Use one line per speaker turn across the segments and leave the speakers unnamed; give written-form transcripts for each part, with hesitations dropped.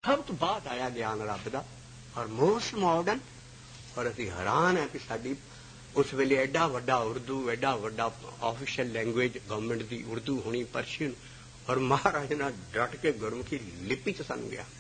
सब तो बाद आया ज्ञान रब का और मोस्ट मॉडर्न। और असी हैरान है कि साडी उस वेले एडा वड्डा उर्दू, एडा वड्डा ऑफिशियल लैंग्वेज गवर्नमेंट की उर्दू होनी, परशियन, और महाराज ने डट के गुरमुखी लिपि च सानू गया।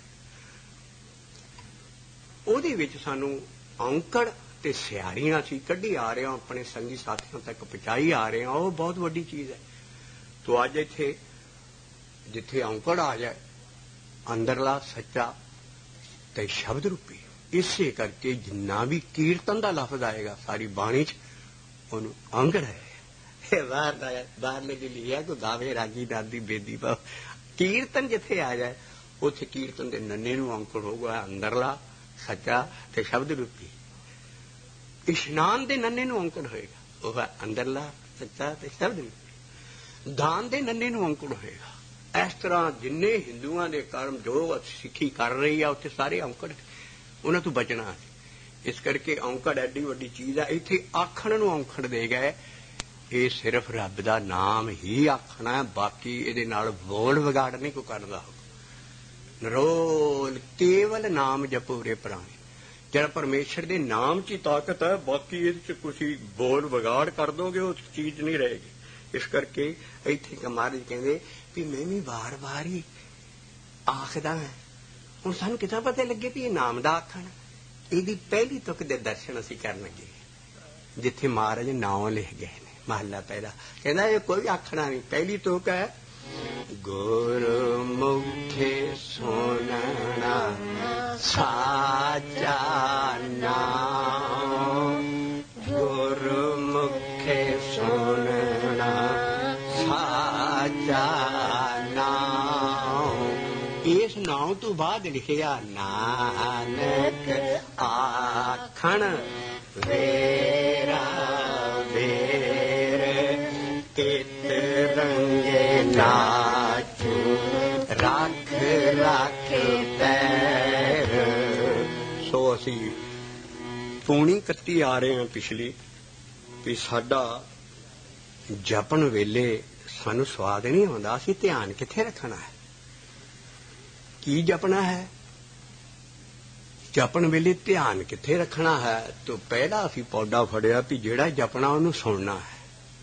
ਉਹਦੇ ਵਿੱਚ ਸਾਨੂੰ ਔਂਕੜ ਤੇ ਸਿਆਰੀਆਂ ਅਸੀਂ ਕੱਢੀ ਆ ਰਹੇ ਹਾਂ, ਆਪਣੇ ਸੰਗੀ ਸਾਥੀਆਂ ਤੱਕ ਪਹੁੰਚਾਈ ਆ ਰਹੇ ਹਾਂ। ਉਹ ਬਹੁਤ ਵੱਡੀ ਚੀਜ਼ ਹੈ। ਤੋ ਅੱਜ ਇੱਥੇ ਜਿੱਥੇ ਔਂਕੜ ਆ ਜਾਏ, ਅੰਦਰਲਾ ਸੱਚਾ ਤੇ ਸ਼ਬਦ ਰੂਪੀ, ਇਸੇ ਕਰਕੇ ਜਿੰਨਾ ਵੀ ਕੀਰਤਨ ਦਾ ਲਫ਼ਜ਼ ਆਏਗਾ ਸਾਰੀ ਬਾਣੀ 'ਚ ਉਹਨੂੰ ਔਂਕੜ ਹੈ। ਬਾਹਰਲੇ ਦੀ ਲਿਆ ਕੋ ਗਾਵੇ ਰਾਗੀ ਦਾਦੀ ਬੇਦੀ ਪਾ, ਕੀਰਤਨ ਜਿੱਥੇ ਆ ਜਾਏ ਉੱਥੇ ਕੀਰਤਨ ਦੇ ਨੰਨੇ ਨੂੰ ਔਂਕੜ ਹੋਊਗਾ ਅੰਦਰਲਾ ਸੱਚਾ ਤੇ ਸ਼ਬਦ ਰੂਪੀ। ਇਸ਼ਨਾਨ ਦੇ ਨੰਨੇ ਨੂੰ ਔਂਕੜ ਹੋਏਗਾ, ਉਹ ਹੈ ਅੰਦਰਲਾ ਸੱਚਾ ਤੇ ਸ਼ਬਦ ਰੂਪੀ। ਦਾਨ ਦੇ ਨੰਨੇ ਨੂੰ ਔਂਕੜ ਹੋਏਗਾ। ਇਸ ਤਰ੍ਹਾਂ ਜਿੰਨੇ ਹਿੰਦੂਆਂ ਦੇ ਕਰਮ ਜੋ ਸਿੱਖੀ ਕਰ ਰਹੀ ਆ ਉੱਥੇ ਸਾਰੇ ਔਂਕੜ, ਉਹਨਾਂ ਤੋਂ ਬਚਣਾ। ਇਸ ਕਰਕੇ ਔਂਕੜ ਐਡੀ ਵੱਡੀ ਚੀਜ਼ ਆ। ਇੱਥੇ ਆਖਣ ਨੂੰ ਔਂਕੜ ਦੇ ਗਏ, ਇਹ ਸਿਰਫ ਰੱਬ ਦਾ ਨਾਮ ਹੀ ਆਖਣਾ, ਬਾਕੀ ਇਹਦੇ ਨਾਲ ਬੋਲ ਵਿਗਾੜ ਨਹੀਂ ਕੋਈ ਕਰਦਾ। ਨਰੋਲ ਕੇਵਲ ਨਾਮ ਜਪੋ ਰੇ ਪ੍ਰਾਣੀ। ਜਿਹੜਾ ਪਰਮੇਸ਼ਰ ਦੇ ਨਾਮ 'ਚ ਹੀ ਤਾਕਤ ਹੈ, ਬਾਕੀ ਇਹਦੇ 'ਚ ਤੁਸੀਂ ਬੋਲ ਵਿਗਾੜ ਕਰ ਦੋਗੇ ਉਹ ਚੀਜ਼ ਨਹੀਂ ਰਹੇਗੀ। ਇਸ ਕਰਕੇ ਇੱਥੇ ਮਹਾਰਾਜ ਕਹਿੰਦੇ ਵੀ ਮੈਂ ਵੀ ਵਾਰ-ਵਾਰ ਹੀ ਆਖਦਾ ਹਾਂ। ਹੁਣ ਸਾਨੂੰ ਕਿੱਦਾਂ ਪਤਾ ਲੱਗੇ ਵੀ ਇਹ ਨਾਮ ਦਾ ਆਖਣ? ਇਹਦੀ ਪਹਿਲੀ ਤੁਕ ਦੇ ਦਰਸ਼ਨ ਅਸੀਂ ਕਰਨ ਲੱਗੇ, ਜਿੱਥੇ ਮਹਾਰਾਜ ਨਾਮ ਲਿਖ ਗਏ ਨੇ। ਮਹੱਲਾ ਪਹਿਲਾ ਕਹਿੰਦਾ ਇਹ ਕੋਈ ਆਖਣਾ ਨਹੀਂ। ਪਹਿਲੀ ਤੁਕ ਹੈ ਗੁਰਮੁਖੇ ਸੁਣਨਾ ਸਾਚਾ ਨਾਮ, ਗੁਰਮੁਖੇ ਸੁਣਨਾ ਸਾਚਾ ਨਾਮ। ਇਸ ਨਾਮ ਤੋਂ ਬਾਅਦ ਲਿਖਿਆ ਨਾਨਕ ਆਖਣ ਵੇਰਾ ਵੇਰ, ਤਿਤ ਰੰਗੇ ਨਾਚੂ ਰੱਖ ਰੱਖ ਪੈਰ। ਸੋ ਅਸੀਂ ਪੂਣੀ ਕੱਤੀ ਆ ਰਹੇ ਹਾਂ ਪਿਛਲੀ, ਵੀ ਸਾਡਾ ਜਪਣ ਵੇਲੇ ਸਾਨੂੰ ਸਵਾਦ ਨਹੀਂ ਆਉਂਦਾ। ਅਸੀਂ ਧਿਆਨ ਕਿੱਥੇ ਰੱਖਣਾ ਹੈ, ਕੀ ਜਪਣਾ ਹੈ, ਜਪਣ ਵੇਲੇ ਧਿਆਨ ਕਿੱਥੇ ਰੱਖਣਾ ਹੈ। ਤਾਂ ਪਹਿਲਾਂ ਅਸੀਂ ਪੌਦਾ ਫੜਿਆ ਵੀ ਜਿਹੜਾ ਜਪਣਾ ਉਹਨੂੰ ਸੁਣਨਾ ਹੈ।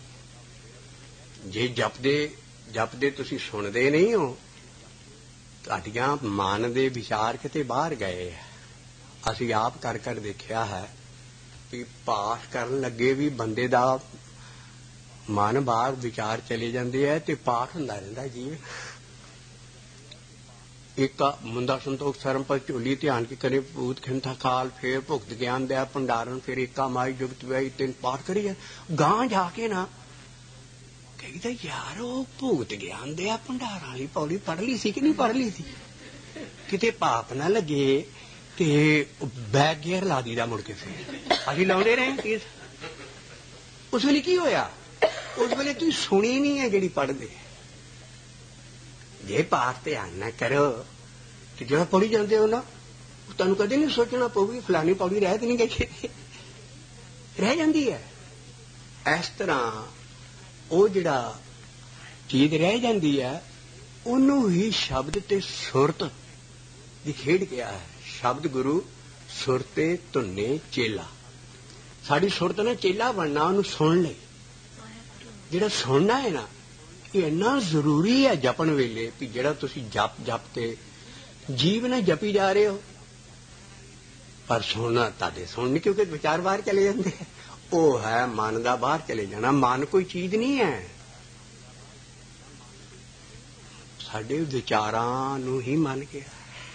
ਜੇ ਜਪਦੇ ਤੁਸੀਂ ਸੁਣਦੇ ਨਹੀਂ ਹੋ, ਤੁਹਾਡੀਆਂ ਮਨ ਦੇ ਵਿਚਾਰ ਕਿਤੇ ਬਾਹਰ ਗਏ ਆ। ਅਸੀਂ ਆਪ ਕਰ ਕਰ ਦੇਖਿਆ ਹੈ ਵੀ ਪਾਠ ਕਰਨ ਲੱਗੇ ਵੀ ਬੰਦੇ ਦਾ ਮਨ ਬਾਹਰ ਵਿਚਾਰ ਚਲੇ ਜਾਂਦੇ ਹੈ ਤੇ ਪਾਠ ਹੁੰਦਾ ਰਹਿੰਦਾ ਜੀ। ਇੱਕ ਮੁੰਡਾ ਸੰਤੋਖ ਸਰਮਪਦ ਝੋਲੀ ਧਿਆਨ ਕੀ ਕਰੇ ਭੂਤ ਖਿੰਥਾ ਖਾਲ, ਫੇਰ ਭੁਗਤ ਗਿਆਨ ਦਿਆ ਭੰਡਾਰਨ, ਫਿਰ ਏਕਾ ਮਾਈ ਜੁਗਤ ਵਿਆਹੀ, ਤਿੰਨ ਪਾਠ ਕਰੀ ਜਾ। ਗਾਂ ਜਾ ਕੇ ਨਾ ਕਹਿੰਦਾ ਯਾਰ ਉਹ ਭੂਤ ਗਿਆਨ ਦਿਆ ਭੰਡਾਰਾਂ ਵਾਲੀ ਪੌੜੀ ਪੜ੍ਹ ਲਈ ਸੀ ਕਿ ਨਹੀਂ ਪੜ੍ਹ ਲਈ ਸੀ, ਕਿਤੇ ਪਾਪ ਨਾ ਲੱਗੇ ਤੇ ਬੈਕ ਗੇਅਰ ਲਾ ਦੀ ਦਾ ਮੁੜ ਕੇ। ਫਿਰ ਅਸੀਂ ਲਾਉਂਦੇ ਰਹੇ। ਉਸ ਵੇਲੇ ਕੀ ਹੋਇਆ? ਉਸ ਵੇਲੇ ਤੁਸੀਂ ਸੁਣੀ ਨਹੀਂ ਹੈ ਜਿਹੜੀ ਪੜ੍ਹਦੇ। ਜੇ ਪਾਠ ਧਿਆਨ ਨਾ ਕਰੋ ਤੇ ਜਿਹੜਾ ਪੜ੍ਹੀ ਜਾਂਦੇ ਹੋ ਨਾ, ਤੁਹਾਨੂੰ ਕਦੇ ਨਹੀਂ ਸੋਚਣਾ ਪਊਗੀ ਫਲਾਨੀ ਪੌੜੀ ਰਹਿ ਤੇ ਨਹੀਂ ਗਈ, ਰਹਿ ਜਾਂਦੀ ਹੈ। ਇਸ ਤਰ੍ਹਾਂ ਉਹ ਜਿਹੜਾ ਚੀਜ਼ ਰਹਿ ਜਾਂਦੀ ਹੈ ਉਹਨੂੰ ਹੀ ਸ਼ਬਦ ਤੇ ਸੁਰਤ ਦੀ ਖੇਡ ਕਿਹਾ ਹੈ। ਸ਼ਬਦ ਗੁਰੂ, ਸੁਰਤੇ ਧੁੰਨੇ ਚੇਲਾ। ਸਾਡੀ ਸੁਰਤ ਨੇ ਚੇਲਾ ਬਣਨਾ ਉਹਨੂੰ ਸੁਣ ਲਈ। ਜਿਹੜਾ ਸੁਣਨਾ ਹੈ ਨਾ, ਇਹ ਇੰਨਾ ਜ਼ਰੂਰੀ ਹੈ ਜਪਣ ਵੇਲੇ ਵੀ ਜਿਹੜਾ ਤੁਸੀਂ ਜਪ ਕੇ ਜੀਵਨ ਜਪੀ ਜਾ ਰਹੇ ਹੋ, ਪਰ ਸੁਣਨਾ ਤੁਹਾਡੇ ਸੁਣਨੀ ਕਿਉਂਕਿ ਵਿਚਾਰ ਬਾਹਰ ਚਲੇ ਜਾਂਦੇ ਹੈ। ਉਹ ਹੈ ਮਨ ਦਾ ਬਾਹਰ ਚਲੇ ਜਾਣਾ। ਮਨ ਕੋਈ ਚੀਜ਼ ਨਹੀਂ ਹੈ, ਸਾਡੇ ਵਿਚਾਰਾਂ ਨੂੰ ਹੀ ਮਨ ਕਿਹਾ।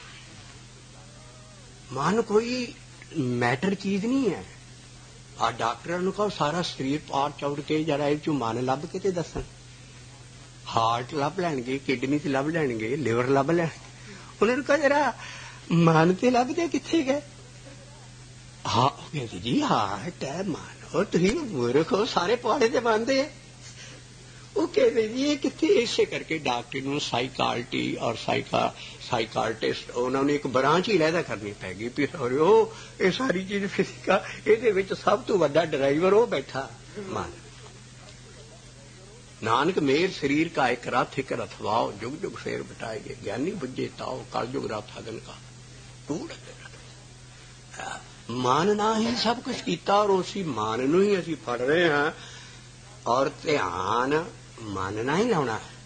ਮਨ ਕੋਈ ਮੈਟਰ ਚੀਜ਼ ਨਹੀਂ ਹੈ। ਆ ਡਾਕਟਰਾਂ ਨੂੰ ਕਹੋ ਸਾਰਾ ਸਰੀਰ ਪਾੜ ਚੌੜ ਕੇ ਜਰਾ ਇਹ ਚੋਂ ਮਨ ਲੱਭ ਕੇ ਤੇ ਦੱਸਣ। ਹਾਰਟ ਲੱਭ ਲੈਣਗੇ, ਕਿਡਨੀ ਤੇ ਲੱਭ ਲੈਣਗੇ, ਲਿਵਰ ਲੱਭ ਲੈਣਗੇ। ਉਹਨਾਂ ਨੂੰ ਕਹੋ ਜਰਾ ਮਨ ਤੇ ਲੱਭਦੇ ਕਿੱਥੇ ਗਏ? ਹਾਂ ਉਹ ਕਹਿੰਦੇ ਜੀ ਹਾਰਟ ਹੈ ਮਨ। ਉਹ ਤੁਸੀਂ ਮੂਰਖ ਹੋ, ਸਾਰੇ ਪੁਆੜੇ ਤੇ ਬਣਦੇ ਆ। ਉਹ ਕਹਿੰਦੇ ਜੀ ਇਹ ਕਿੱਥੇ? ਇਸੇ ਕਰਕੇ ਡਾਕਟਰ ਨੂੰ ਸਾਈਕਾਲਟੀ ਔਰ ਸਾਈਕਾਲਟਿਸਟ ਉਹਨਾਂ ਨੂੰ ਇੱਕ ਬ੍ਰਾਂਚ ਹੀ ਲੈਦਾ ਕਰਨੀ ਪੈ ਗਈ ਵੀ ਉਹ ਇਹ ਸਾਰੀ ਚੀਜ਼ ਫਿਜ਼ਿਕਾ, ਇਹਦੇ ਵਿੱਚ ਸਭ ਤੋਂ ਵੱਡਾ ਡਰਾਈਵਰ ਉਹ ਬੈਠਾ ਮਨ। नानक मेर शरीर का एक रथ एक रथवाओ जुग जुग फेर बिठाएगे ज्ञानी बुझे ताओ कल जुग रथ अगन का टूट मानना ही सब कुछ कीता और उसी मान नूं ही असीं फड़ रहे हैं और ध्यान मानना ही लाउणा है।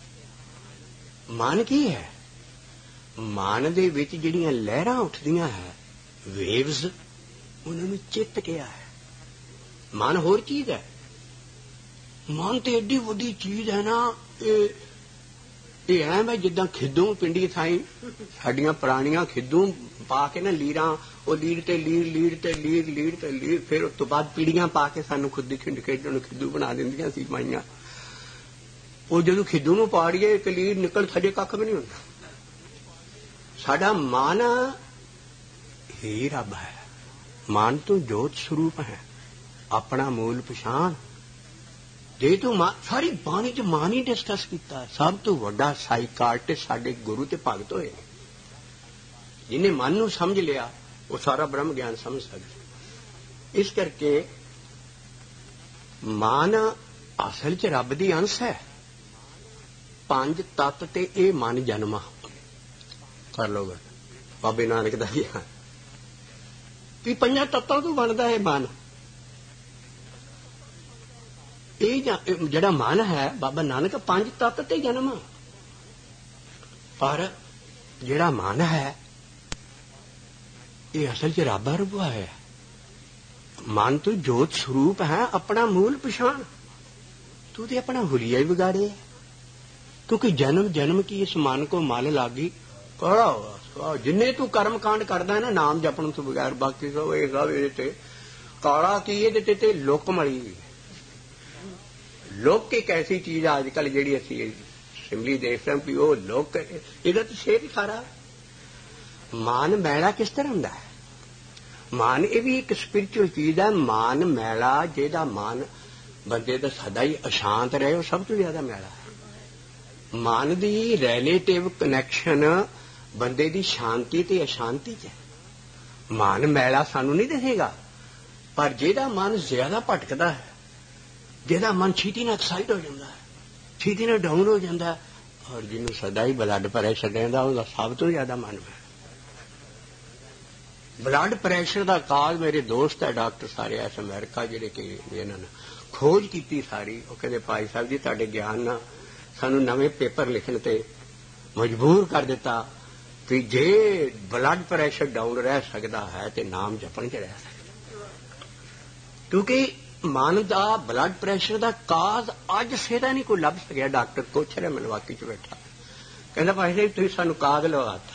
मान की है? मान दे विच जिहड़ियां लहरां उठदियां है वेव्स उन्हां नूं चित्त किया है। मन होर चीज है। मन तो एडी वड्डी चीज है ना ये है जिदा खिदू पिंडी थाई साडियां पुरानियां खिदू पा के ना लीर वो लीर ते लीर लीर ते लीर लीर ते लीर फिर उस तो बाद पीड़ियां पा के सानू खुद खिंड खेडण खिदू बना दिंदियां सी माइयां। वो जदों खिदू नूं पाड़ीए एक लीर निकल थजे कख भी नहीं हुंदा। साडा मन ही रब है। मन तो जोत स्वरूप है अपना मूल पछाण जे तू सारी बाणी च मान ही डिस्कस किया। सब तो वड्डा साइकार्टिस्ट साडे गुरु ते भगत होए जिन्हें मन नूं समझ लिया वो सारा ब्रह्म ज्ञान समझ सकदा। इस करके मन असल च रब दी अंश है। पंज तत्त ते ये मन जन्मा कर लो बाबे नानक दा भी पंजा तत्तां तो बनदा है मन। जड़ा मन है बाबा नानक पंज तत्त ते जन्म पर जड़ा मन है ये असल च रब रबुआ है। मन तो जोत स्वरूप है अपना मूल पछाण। तू तो अपना हुलिया ही बिगाड़े क्योंकि जन्म जन्म की इस मन को मल लागी काला जिन्ने तू कर्म कांड करदा है ना नाम जपण तो बगैर बाकी सब ये सब ये काला की ये ते लुक मली लोक एक ऐसी चीज आजकल जी असी सिमली देख रहे भी वो लोक ਇਹਦਾ तो शेर ही सारा मान मैला किस तरह ਹੁੰਦਾ है। मान ये भी एक स्पिरिचुअल चीज है। मान मैला जेदा मान बंदे ਦਾ सदा ही अशांत रहे वो सब तो ज्यादा मैला है। मान दी रिलेटिव कनैक्शन बंदे दी शांति ते अशांति च है। मान मैला सानू नहीं दिखेगा पर जेदा मन ज्यादा भटकदा है जेदा मन छीती ना एक्साइट हो जाता है छीती ना डाउन हो जाता है और जिन्होंने सदा ही ब्लड प्रैशर रहता उसका सब तो ज्यादा मन है। ब्लड प्रैशर का काज मेरे दोस्त है डॉक्टर सारे ऐसे अमेरिका जिहड़े कि इन्होंने खोज की सारी वो कहते भाई साहब जी तुहाडे ज्ञान ना सानू नवे पेपर लिखण ते मजबूर कर दिता कि जे ब्लड प्रैशर डाउन रह सकता है तो नाम जपण च रह सकता क्योंकि मन का ब्लड प्रैशर का काज अज सेदा नहीं कोई लभ सकिया। डॉक्टर पुछ रहा मिलवाकी च बैठा कहता भाई साहब तुसीं सानू काज लवाता।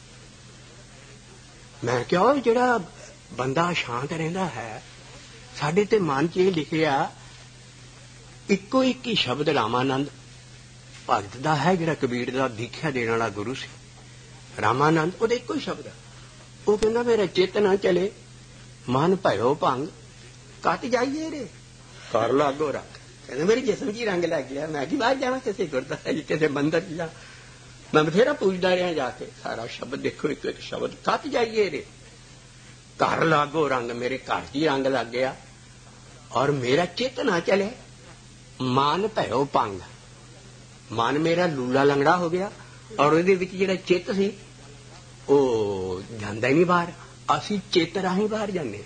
मैं क्या जिहड़ा बंदा शांत रहिंदा है साडे ते मन च इह लिखिया इक्को एक ही शब्द रामानंद भगत दा है जिहड़ा कबीर दा दीख्या देण वाला गुरु सी रामानंद ओहदा इक्को ही शब्द वो कहंदा मेरा चित्त ना चले मन भयो भंग कट जाइए रे कर लागो रख कहते मेरे जिसम की रंग लग गया मैं कि बाहर जावा किसी गुरद्वारे किसी मंदिर जा मैं बथेरा पूछता रहा जाके सारा शब्द देखो एक एक शब्द कट जाइए रे कर लागो रंग मेरे घर की रंग लग गया और मेरा चित्त ना चले मन भयो भंग मन मेरा लूला लंगड़ा हो गया और ਉਹਦੇ ਵਿੱਚ ਜਿਹੜਾ चित्त सी ਉਹ ਜਾਂਦਾ ही नहीं बाहर ਅਸੀਂ चित्त राही बाहर जाने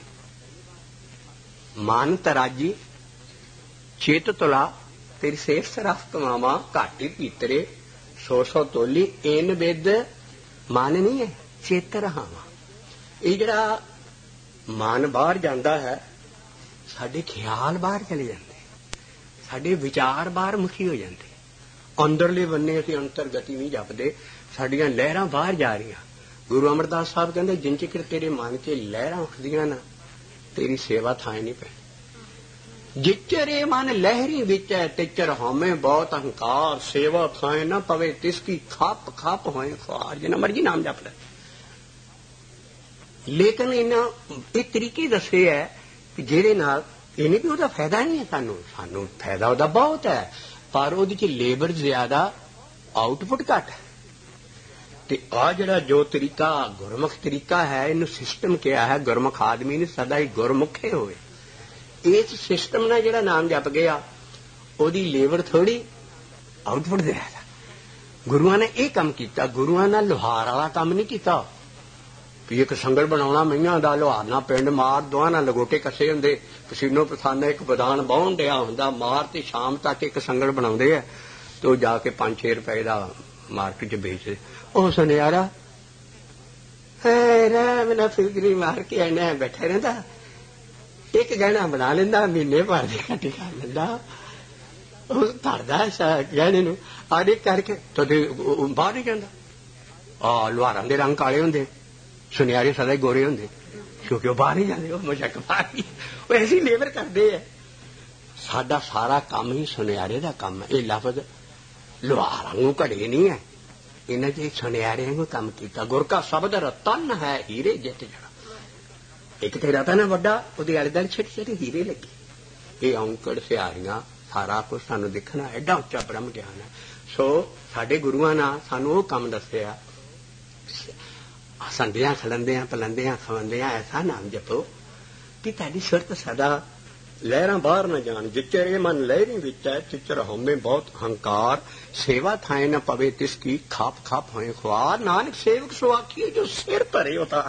मन तराजी चित तुला तेरी सेठ सरफ कमावा घाटी पीतरे 100 तोली इन बिद मन नहीं है चित रहावा। ये जरा मन बाहर जाता है साडे ख्याल बाहर चले जाते साडे विचार बाहर मुखी हो जाते अंदरले बन्ने असीं अंतरगति नहीं जपदे साडियां लहरां बाहर जा रही। गुरु अमरदास साहब कहते जिन चिकर तेरे मन च लहरां उठदियां ना तेरी सेवा थाए नहीं पै जिचर ये मन लहरी विच है तिचर होमे बहुत अहंकार सेवा थाए न पवे तिसकी खप खप होए ख्वार जिन्ना मर्जी नाम जप ले। लेकिन इन्हें एक तरीके दसे है कि जेदे नाल ये नहीं कि उसका फायदा नहीं है सानू सानू फायदा उसका बहुत है पर वो लेबर ज्यादा आउटपुट घट है। ते आ जड़ा जो तरीका गुरमुख तरीका है इन्हू सिस्टम क्या है गुरमुख आदमी ने सदा ही गुरमुखे होए इस सिस्टम ने जड़ा नाम जप गया ਉਹਦੀ ਲੇਬਰ ਥੋੜੀ ਆਊਟਪੁੱਟ ਦੇ ਰਿਹਾ। ਗੁਰੂਆਂ ਨੇ ਇਹ ਕੰਮ ਕੀਤਾ। ਗੁਰੂਆਂ ਨੇ ਲੋਹਾਰ ਵਾਲਾ ਕੰਮ ਨਹੀਂ ਕੀਤਾ ਵੀ ਇੱਕ ਸੰਗਲ ਬਣਾਉਣਾ ਮਈਆਂ ਦਾ, ਲੋਹਾਰ ਨਾਲ ਪਿੰਡ ਮਾਰ, ਦੋਹਾਂ ਨਾਲ ਲਗੋਟੇ ਕੱਸੇ ਹੁੰਦੇ, ਪਸੀਨੋ ਪਸਾਨਾ ਇੱਕ ਬਦਾਨ ਬਾਹਣ ਡਿਆ ਹੁੰਦਾ, ਮਾਰ ਤੇ ਸ਼ਾਮ ਤੱਕ ਇੱਕ ਸੰਗਲ ਬਣਾਉਂਦੇ ਆ ਤੇ ਉਹ ਜਾ ਕੇ 5-6 ਰੁਪਏ ਦਾ ਮਾਰਕੀਟ 'ਚ ਵੇਚਦੇ। ਉਹ ਸੁਨਿਆਰਾ ਮੇਰਾ ਫਿਕਰੀ ਮਾਰ ਕੇ ਐਨਾ ਬੈਠਾ ਰਹਿੰਦਾ, ਇੱਕ ਗਹਿਣਾ ਬਣਾ ਲੈਂਦਾ, ਮਹੀਨੇ ਭਰ ਦੀ ਇਕੱਠੀ ਕਰ ਲੈਂਦਾ, ਉਹ ਧਰਦਾ ਗਹਿਣੇ ਨੂੰ ਆੜੇ ਕਰਕੇ ਤੇ ਬਾਹਰ ਨਹੀਂ ਜਾਂਦਾ। ਲੁਹਾਰਾਂ ਦੇ ਰੰਗ ਕਾਲੇ ਹੁੰਦੇ, ਸੁਨਿਆਰੇ ਸਦਾ ਹੀ ਗੋਰੇ ਹੁੰਦੇ, ਕਿਉਂਕਿ ਉਹ ਬਾਹਰ ਨਹੀਂ ਜਾਂਦੇ, ਉਹ ਮਸ਼ਕ ਬਾਹਰ ਉਹ ਐਸੀ ਲੇਬਰ ਕਰਦੇ ਆ। ਸਾਡਾ ਸਾਰਾ ਕੰਮ ਹੀ ਸੁਨਿਆਰੇ ਦਾ ਕੰਮ ਹੈ। ਇਹ ਲਫ਼ਜ਼ ਲੁਹਾਰਾਂ ਨੂੰ ਘੜੇ ਨਹੀਂ ਹੈ, ਇਹਨਾਂ ਚ ਸੁਨਿਆਰਿਆਂ ਨੂੰ ਕੰਮ ਕੀਤਾ। ਗੁਰ ਕਾ ਸ਼ਬਦ ਰਤਨ ਹੈ, ਹੀਰੇ ਜਿੱਤ ਜਾਣਾ। ਇੱਕ ਤੇ ਰਤਨ ਵੱਡਾ, ਉਹਦੇ ਆਲੇ ਦੁਆਲੇ ਛੋਟੇ ਛੋਟੇ ਹੀਰੇ ਲੱਗੇ। ਇਹ ਔਂਕੜ ਸਿਆਰੀਆਂ ਸਾਰਾ ਕੁਝ ਸਾਨੂੰ ਦਿਖਣਾ, ਐਡਾ ਉੱਚਾ ਬ੍ਰਹਮ ਗਿਆਨ ਹੈ। ਸੋ ਸਾਡੇ ਗੁਰੂਆਂ ਨਾਲ ਸਾਨੂੰ ਉਹ ਕੰਮ ਦੱਸਿਆ, ਸੰਦਿਆਂ ਖਲੰਦਿਆਂ ਪਲੰਦਿਆਂ ਖਵੰਦਿਆਂ ਐਸਾ ਨਾਮ ਜਪੋ ਕਿ ਤੁਹਾਡੀ ਸੁਰਤ ਸਦਾ ਲਹਿਰਾਂ ਬਾਹਰ ਨਾ ਜਾਣ। ਜਿਚਰ ਇਹ ਮਨ ਲਹਿਰੀ ਵਿੱਚ ਹੈ, ਚਿਚਰ ਹਉਮੈ ਬਹੁਤ ਹੰਕਾਰ, ਸੇਵਾ ਥਾਏ ਨਾ ਪਵੇ ਤਿਸ ਕੀ, ਖਾਪ ਖਾਪ ਹੋਏ ਖੁਆਰ, ਨਾਨਕ ਸੇਵਕ ਸੋ ਆਖੀਏ ਜੋ ਸਿਰ ਧਰੇ ਉਤਾਰ।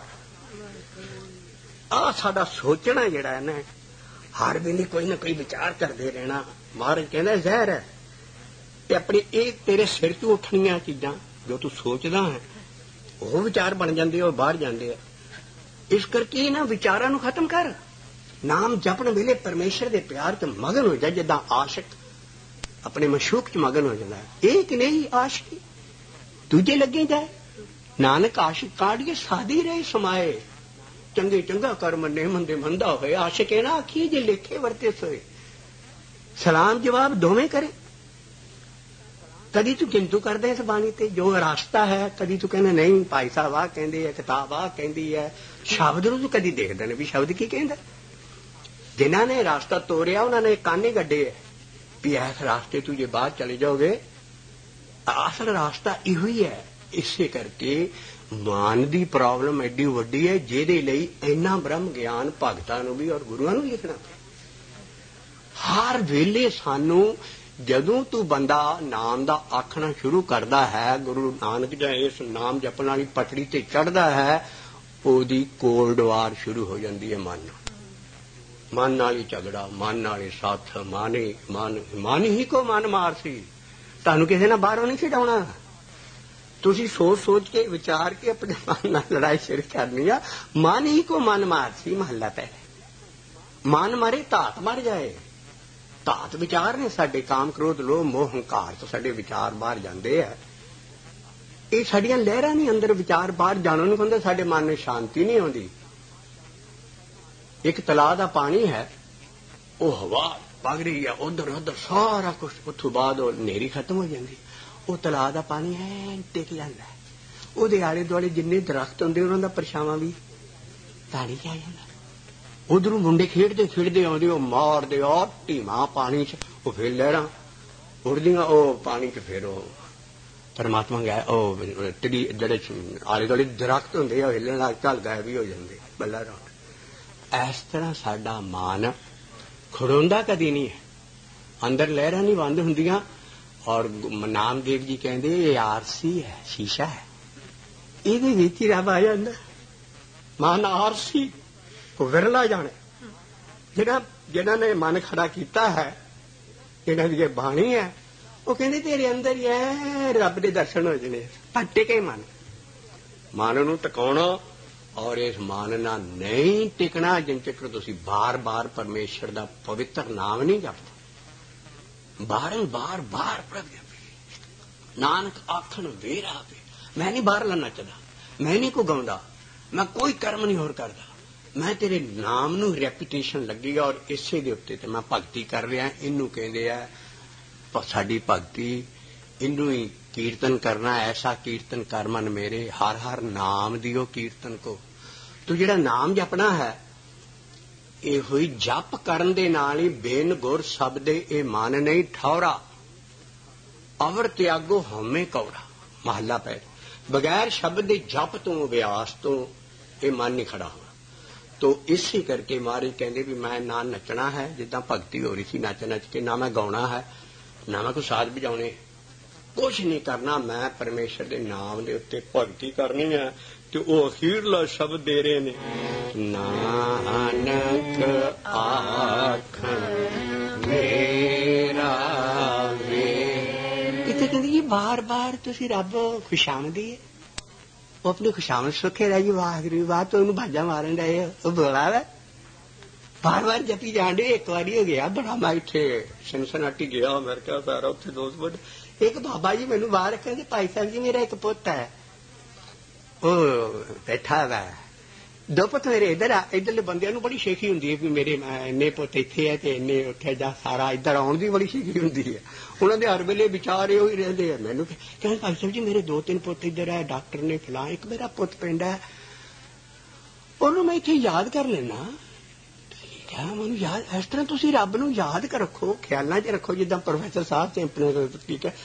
ਆਹ ਸਾਡਾ ਸੋਚਣਾ ਜਿਹੜਾ ਹੈ ਨਾ, ਹਰ ਵੇਲੇ ਕੋਈ ਨਾ ਕੋਈ ਵਿਚਾਰ ਕਰਦੇ ਰਹਿਣਾ। ਮਹਾਰਾਜ ਕਹਿੰਦਾ ਜ਼ਹਿਰ ਹੈ ਤੇ ਆਪਣੀ ਇਹ ਤੇਰੇ ਸਿਰ ਤੋਂ ਉੱਠਣੀਆਂ ਚੀਜ਼ਾਂ ਜੋ ਤੂੰ ਸੋਚਦਾ ਹੈ ਉਹ ਵਿਚਾਰ ਬਣ ਜਾਂਦੇ, ਉਹ ਬਾਹਰ ਜਾਂਦੇ ਆ। ਇਸ ਕਰਕੇ ਇਹਨਾਂ ਵਿਚਾਰਾਂ ਨੂੰ ਖਤਮ ਕਰ। ਨਾਮ ਜਪਣ ਵੇਲੇ ਪਰਮੇਸ਼ਰ ਦੇ ਪਿਆਰ ਚ ਮਗਨ ਹੋ ਜਾ, ਜਿੱਦਾਂ ਆਸ਼ਿਕ ਆਪਣੇ ਮਸ਼ੂਕ ਚ ਮਗਨ ਹੋ ਜਾਂਦਾ। ਇਹ ਕਿ ਨਹੀਂ ਆਸ਼ਕੀ ਦੂਜੇ ਲੱਗੇ ਜਾਏ। ਨਾਨਕ ਆਸ਼ਿਕ ਕਾੜੀਏ ਸਾਦੀ ਰਹੇ ਸਮਾਏ, ਚੰਗੇ ਚੰਗਾ ਕਰ ਮੰਨੇ ਮੰਦੇ ਮੰਦਾ ਹੋਏ। ਆਸ਼ਿਕ ਇਹ ਨਾ ਆਖੀਏ ਜੇ ਲੇਖੇ ਵਰਤੇ ਸੋਏ। ਸਲਾਮ ਜਵਾਬ ਦੋਵੇਂ ਕਰੇ। ਕਦੀ ਤੂੰ ਕਿੰਤੂ ਕਰਦਾ ਇਸ ਬਾਣੀ ਤੇ ਜੋ ਰਾਸਤਾ ਹੈ, ਕਦੀ ਤੂੰ ਕਹਿੰਦਾ ਨਹੀਂ ਭਾਈ ਸਾਹਿਬ ਆਹ ਕਹਿੰਦੇ ਆ, ਕਿਤਾਬ ਆਹ ਕਹਿੰਦੀ ਹੈ। ਸ਼ਬਦ ਨੂੰ ਤੂੰ ਕਦੀ ਦੇਖਦਾ ਨੇ ਵੀ ਸ਼ਬਦ ਕੀ ਕਹਿੰਦਾ। ਜਿਨ੍ਹਾਂ ਨੇ ਰਾਸਤਾ ਤੋਰਿਆ ਉਹਨਾਂ ਨੇ ਕਾਨੇ ਗੱਡੇ ਹੈ ਵੀ ਇਸ ਰਾਸਤੇ ਤੂੰ ਜੇ ਬਾਹਰ ਚਲੇ ਜਾਓਗੇ। ਅਸਲ ਰਾਸਤਾ ਇਹੋ ਹੀ ਹੈ। ਇਸੇ ਕਰਕੇ ਮਾਨ ਦੀ ਪ੍ਰੋਬਲਮ ਐਡੀ ਵੱਡੀ ਹੈ, ਜਿਹਦੇ ਲਈ ਇੰਨਾ ਬ੍ਰਹਮ ਗਿਆਨ ਭਗਤਾਂ ਨੂੰ ਵੀ ਔਰ ਗੁਰੂਆਂ ਨੂੰ ਲਿਖਣਾ ਪਿਆ। ਹਰ ਵੇਲੇ ਸਾਨੂੰ ਜਦੋਂ ਤੂੰ ਬੰਦਾ ਨਾਮ ਦਾ ਆਖਣਾ ਸ਼ੁਰੂ ਕਰਦਾ ਹੈ, ਗੁਰੂ ਨਾਨਕ ਜਾਂ ਇਸ ਨਾਮ ਜਪਣ ਵਾਲੀ ਪਟੜੀ ਤੇ ਚੜ੍ਹਦਾ ਹੈ, ਉਹਦੀ ਕੋਲਡਵਾਰ ਸ਼ੁਰੂ ਹੋ ਜਾਂਦੀ ਹੈ। ਮਨ ਨਾਲ ਹੀ ਝਗੜਾ, ਮਨ ਨਾਲ ਹੀ ਸਾਥ, ਮਨ ਹੀ ਕੋ ਮਨ ਮਾਰ ਸੀ। ਤੁਹਾਨੂੰ ਕਿਸੇ ਨਾਲ ਬਾਹਰੋਂ ਨਹੀਂ ਛਡਾਉਣਾ। ਤੁਸੀਂ ਸੋਚ ਸੋਚ ਕੇ ਵਿਚਾਰ ਕੇ ਆਪਣੇ ਮਨ ਨਾਲ ਲੜਾਈ ਸ਼ੁਰੂ ਕਰਨੀ ਆ। ਮਨ ਹੀ ਕੋ ਮਨ ਮਾਰ ਸੀ ਮਹੱਲਾ ਪਹਿਲਾ। ਮਨ ਮਰੇ ਧਾਤ ਮਰ ਜਾਏ। ਧਾਤ ਵਿਚਾਰ ਨੇ ਸਾਡੇ, ਕਾਮ ਕ੍ਰੋਧ ਲੋਭ ਮੋਹ ਹੰਕਾਰ ਤੋਂ ਸਾਡੇ ਵਿਚਾਰ ਬਾਹਰ ਜਾਂਦੇ ਆ। ਇਹ ਸਾਡੀਆਂ ਲਹਿਰਾਂ ਨਹੀਂ, ਅੰਦਰ ਵਿਚਾਰ ਬਾਹਰ ਜਾਣੋਂ ਨੂੰ ਕਹਿੰਦੇ। ਸਾਡੇ ਮਨ ਨੂੰ ਸ਼ਾਂਤੀ ਨਹੀਂ ਆਉਂਦੀ। ਇੱਕ ਤਲਾਅ ਦਾ ਪਾਣੀ ਹੈ, ਉਹ ਹਵਾ ਵਗ ਰਹੀ ਹੈ ਉਧਰ ਉਧਰ ਸਾਰਾ ਕੁਛ, ਉੱਥੋਂ ਬਾਅਦ ਉਹ ਹਨੇਰੀ ਖਤਮ ਹੋ ਜਾਂਦੀ। ਉਹ ਤਲਾਅ ਦਾ ਪਾਣੀ ਐ ਟਿਕ ਜਾਂਦਾ। ਉਹਦੇ ਆਲੇ ਦੁਆਲੇ ਜਿੰਨੇ ਦਰਖਤ ਹੁੰਦੇ ਉਹਨਾਂ ਦਾ ਪਰਛਾਵਾਂ ਵੀ ਪਾਣੀ ਚ ਆ ਜਾਂਦਾ। ਉਧਰੋਂ ਮੁੰਡੇ ਖੇਡਦੇ ਖੇਡਦੇ ਆਉਂਦੇ, ਉਹ ਮਾਰਦੇ ਆ ਢੀਮਾ ਪਾਣੀ ਚ, ਉਹ ਫਿਰ ਲਹਿਰਾਂ ਉੱਡਦੀਆਂ ਉਹ ਪਾਣੀ ਚ। ਫਿਰ ਉਹ ਪਰਮਾਤਮਾ ਗਿਆ, ਉਹ ਜਿਹੜੇ ਆਲੇ ਦੁਆਲੇ ਦਰਖਤ ਹੁੰਦੇ ਆ ਹਿੱਲਣ ਲੱਗ ਚੱਲ ਗਾਇਬ ਵੀ ਹੋ ਜਾਂਦੇ ਬੱਲਾ ਰੌਣ। ਇਸ ਤਰ੍ਹਾਂ ਸਾਡਾ ਮਨ ਖੜੋਂਦਾ ਕਦੀ ਨਹੀਂ ਹੈ, ਅੰਦਰ ਲਹਿਰਾਂ ਨਹੀਂ ਬੰਦ ਹੁੰਦੀਆਂ। ਔਰ ਨਾਮਦੇਵ ਜੀ ਕਹਿੰਦੇ ਇਹ ਆਰਸੀ ਹੈ, ਸ਼ੀਸ਼ਾ ਹੈ, ਇਹਦੇ ਵਿੱਚ ਹੀ ਰੱਬ ਆ ਜਾਂਦਾ। ਮਨ ਆਰਸੀ ਉਹ ਵਿਰਲਾ ਜਾਣੇ। ਜਿਹਨਾਂ ਨੇ ਮਨ ਖੜਾ ਕੀਤਾ ਹੈ, ਜਿਹਨਾਂ ਦੀ ਇਹ ਬਾਣੀ ਹੈ, ਉਹ ਕਹਿੰਦੇ ਤੇਰੇ ਅੰਦਰ ਹੀ ਹੈ ਰੱਬ ਦੇ ਦਰਸ਼ਨ ਹੋ ਜਾਣੇ। ਭੱਟੇ ਕੇ ਮਨ ਨੂੰ ਟਿਕਾਉਣਾ। ਔਰ ਇਸ ਮਨ ਨਾਲ ਨਹੀਂ ਟਿਕਣਾ ਜਿੰਨ ਚਿਰ ਤੁਸੀਂ ਬਾਰ-ਬਾਰ ਪਰਮੇਸ਼ਰ ਦਾ ਪਵਿੱਤਰ ਨਾਮ ਨਹੀਂ ਜਪਦੇ। ਬਾਰ ਪ੍ਰਭ ਜਪੇ। ਨਾਨਕ ਆਖਣ ਵੇਰ ਆਵੇ। ਮੈਂ ਨਹੀਂ ਬਾਹਰ ਨੱਚਦਾ, ਮੈਂ ਨਹੀਂ ਕੋ ਗਾਉਂਦਾ, ਮੈਂ ਕੋਈ ਕਰਮ ਨਹੀਂ ਹੋਰ ਕਰਦਾ। ਮੈਂ ਤੇਰੇ ਨਾਮ ਨੂੰ ਰੈਪੂਟੇਸ਼ਨ ਲੱਗੀ ਔਰ ਇਸੇ ਦੇ ਉੱਤੇ ਤੇ ਮੈਂ ਭਗਤੀ ਕਰ ਰਿਹਾ। ਇਹਨੂੰ ਕਹਿੰਦੇ ਆ ਸਾਡੀ ਭਗਤੀ। ਇਹਨੂੰ ਹੀ ਕੀਰਤਨ ਕਰਨਾ। ਐਸਾ ਕੀਰਤਨ ਕਰ ਮਨ ਮੇਰੇ, ਹਰ ਹਰ ਨਾਮ ਦਿਓ ਕੀਰਤਨ ਕੋ। ਤੂੰ ਜਿਹੜਾ ਨਾਮ ਜਪਣਾ ਹੈ, ਇਹ ਹੋਈ ਜਪ ਕਰਨ ਦੇ ਨਾਲ ਹੀ ਬੇਨ ਗੁਰ ਸ਼ਬਦੇ ਇਹ ਮਨ ਨਹੀਂ ਠੌਰਾ, ਅਵਰ ਤਿਆਗੋ ਹਉਮੈ ਕੌੜਾ। ਮਹੱਲਾ ਪਹਿਲਾ। ਬਗੈਰ ਸ਼ਬਦ ਦੇ ਜਪ ਤੋਂ, ਅਭਿਆਸ ਤੋਂ ਇਹ ਮਨ ਨਹੀਂ ਖੜਾ ਹੋਣਾ। तो इसी करके महाराज कहते भी मैं ना नचना है जिदा भगती हो रही थी नच नच के, ना मैं गाउना है, ना मैं कोई साज बजाने, कुछ नहीं करना। मैं परमेश्वर के नाम के उत्ते भगती करनी है। तो वो अखीरला शब्द दे रहे ने, नानक आख मेरा वे। इतने कहते जी बार बार तुसी रब खुशामदी है, वो अपनी खुशामद सुखे रह जी वाहगुरू वाह, तो उन्होंने भाजा मारन रहे वो बोला है बार बार जपी जान डे। एक बार हो गया बड़ा मैं इतने सनसनाटी गया अमेरिका सारा उत्थे दोस्त बड़े, एक बाबा जी मैनू बाहर कहते भाई साहब जी मेरा एक पुत है वो बैठा हुआ है, दो पुत मेरे इधर आ। इधरले बंदे बड़ी शेखी होंगी है भी मेरे इन्ने पुत इत्थे है ते इन्ने उत्थे जा, सारा इधर आउण दी बड़ी शेखी होंगी है। उन्होंने हर वेले विचार ही रहते हैं। मैनू कहते भाई साहब जी मेरे 2-3 पुत इधर है, डॉक्टर ने फलां, एक मेरा पुत पिंड है, उन्होंने मैं इत्थे याद कर लेना। क्या मैं याद इस तरह तुम रब नूं याद कर रखो, ख्यालों च रखो जिदा प्रोफैसर साहब से अपने, ठीक है,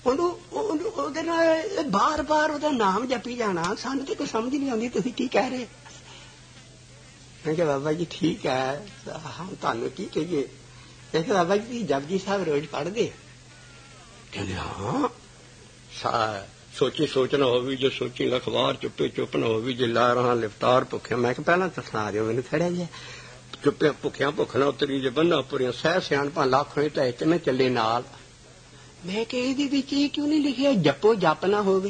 बार बार ਉਹਦਾ नाम जपी जाना। सानू तो कोई समझ नहीं आती तुम की कह रहे। मैं कहा बाबा जी ठीक है हम तुहानू की कहिए। मैं कहा बाबा जी जपजी साहब रोज पढ़ते? कहते हाँ। सोची सोचना हो भी जो सोची अखबार चुप्पे चुप ना हो भी जे ला रहा लिफ्तार भुखिया। मैं पहला तो सुना दो मैंने थोड़ा जिहा, चुप्पे भुखिया भुख ना उतरी जे बन्ना पूरियां सह सियाणपा लाख होए तो इतने चले नाल। मैं कहा ਇਹਦੇ ਵਿੱਚ ਇਹ क्यों नहीं लिखिया जपो जप ना होवे?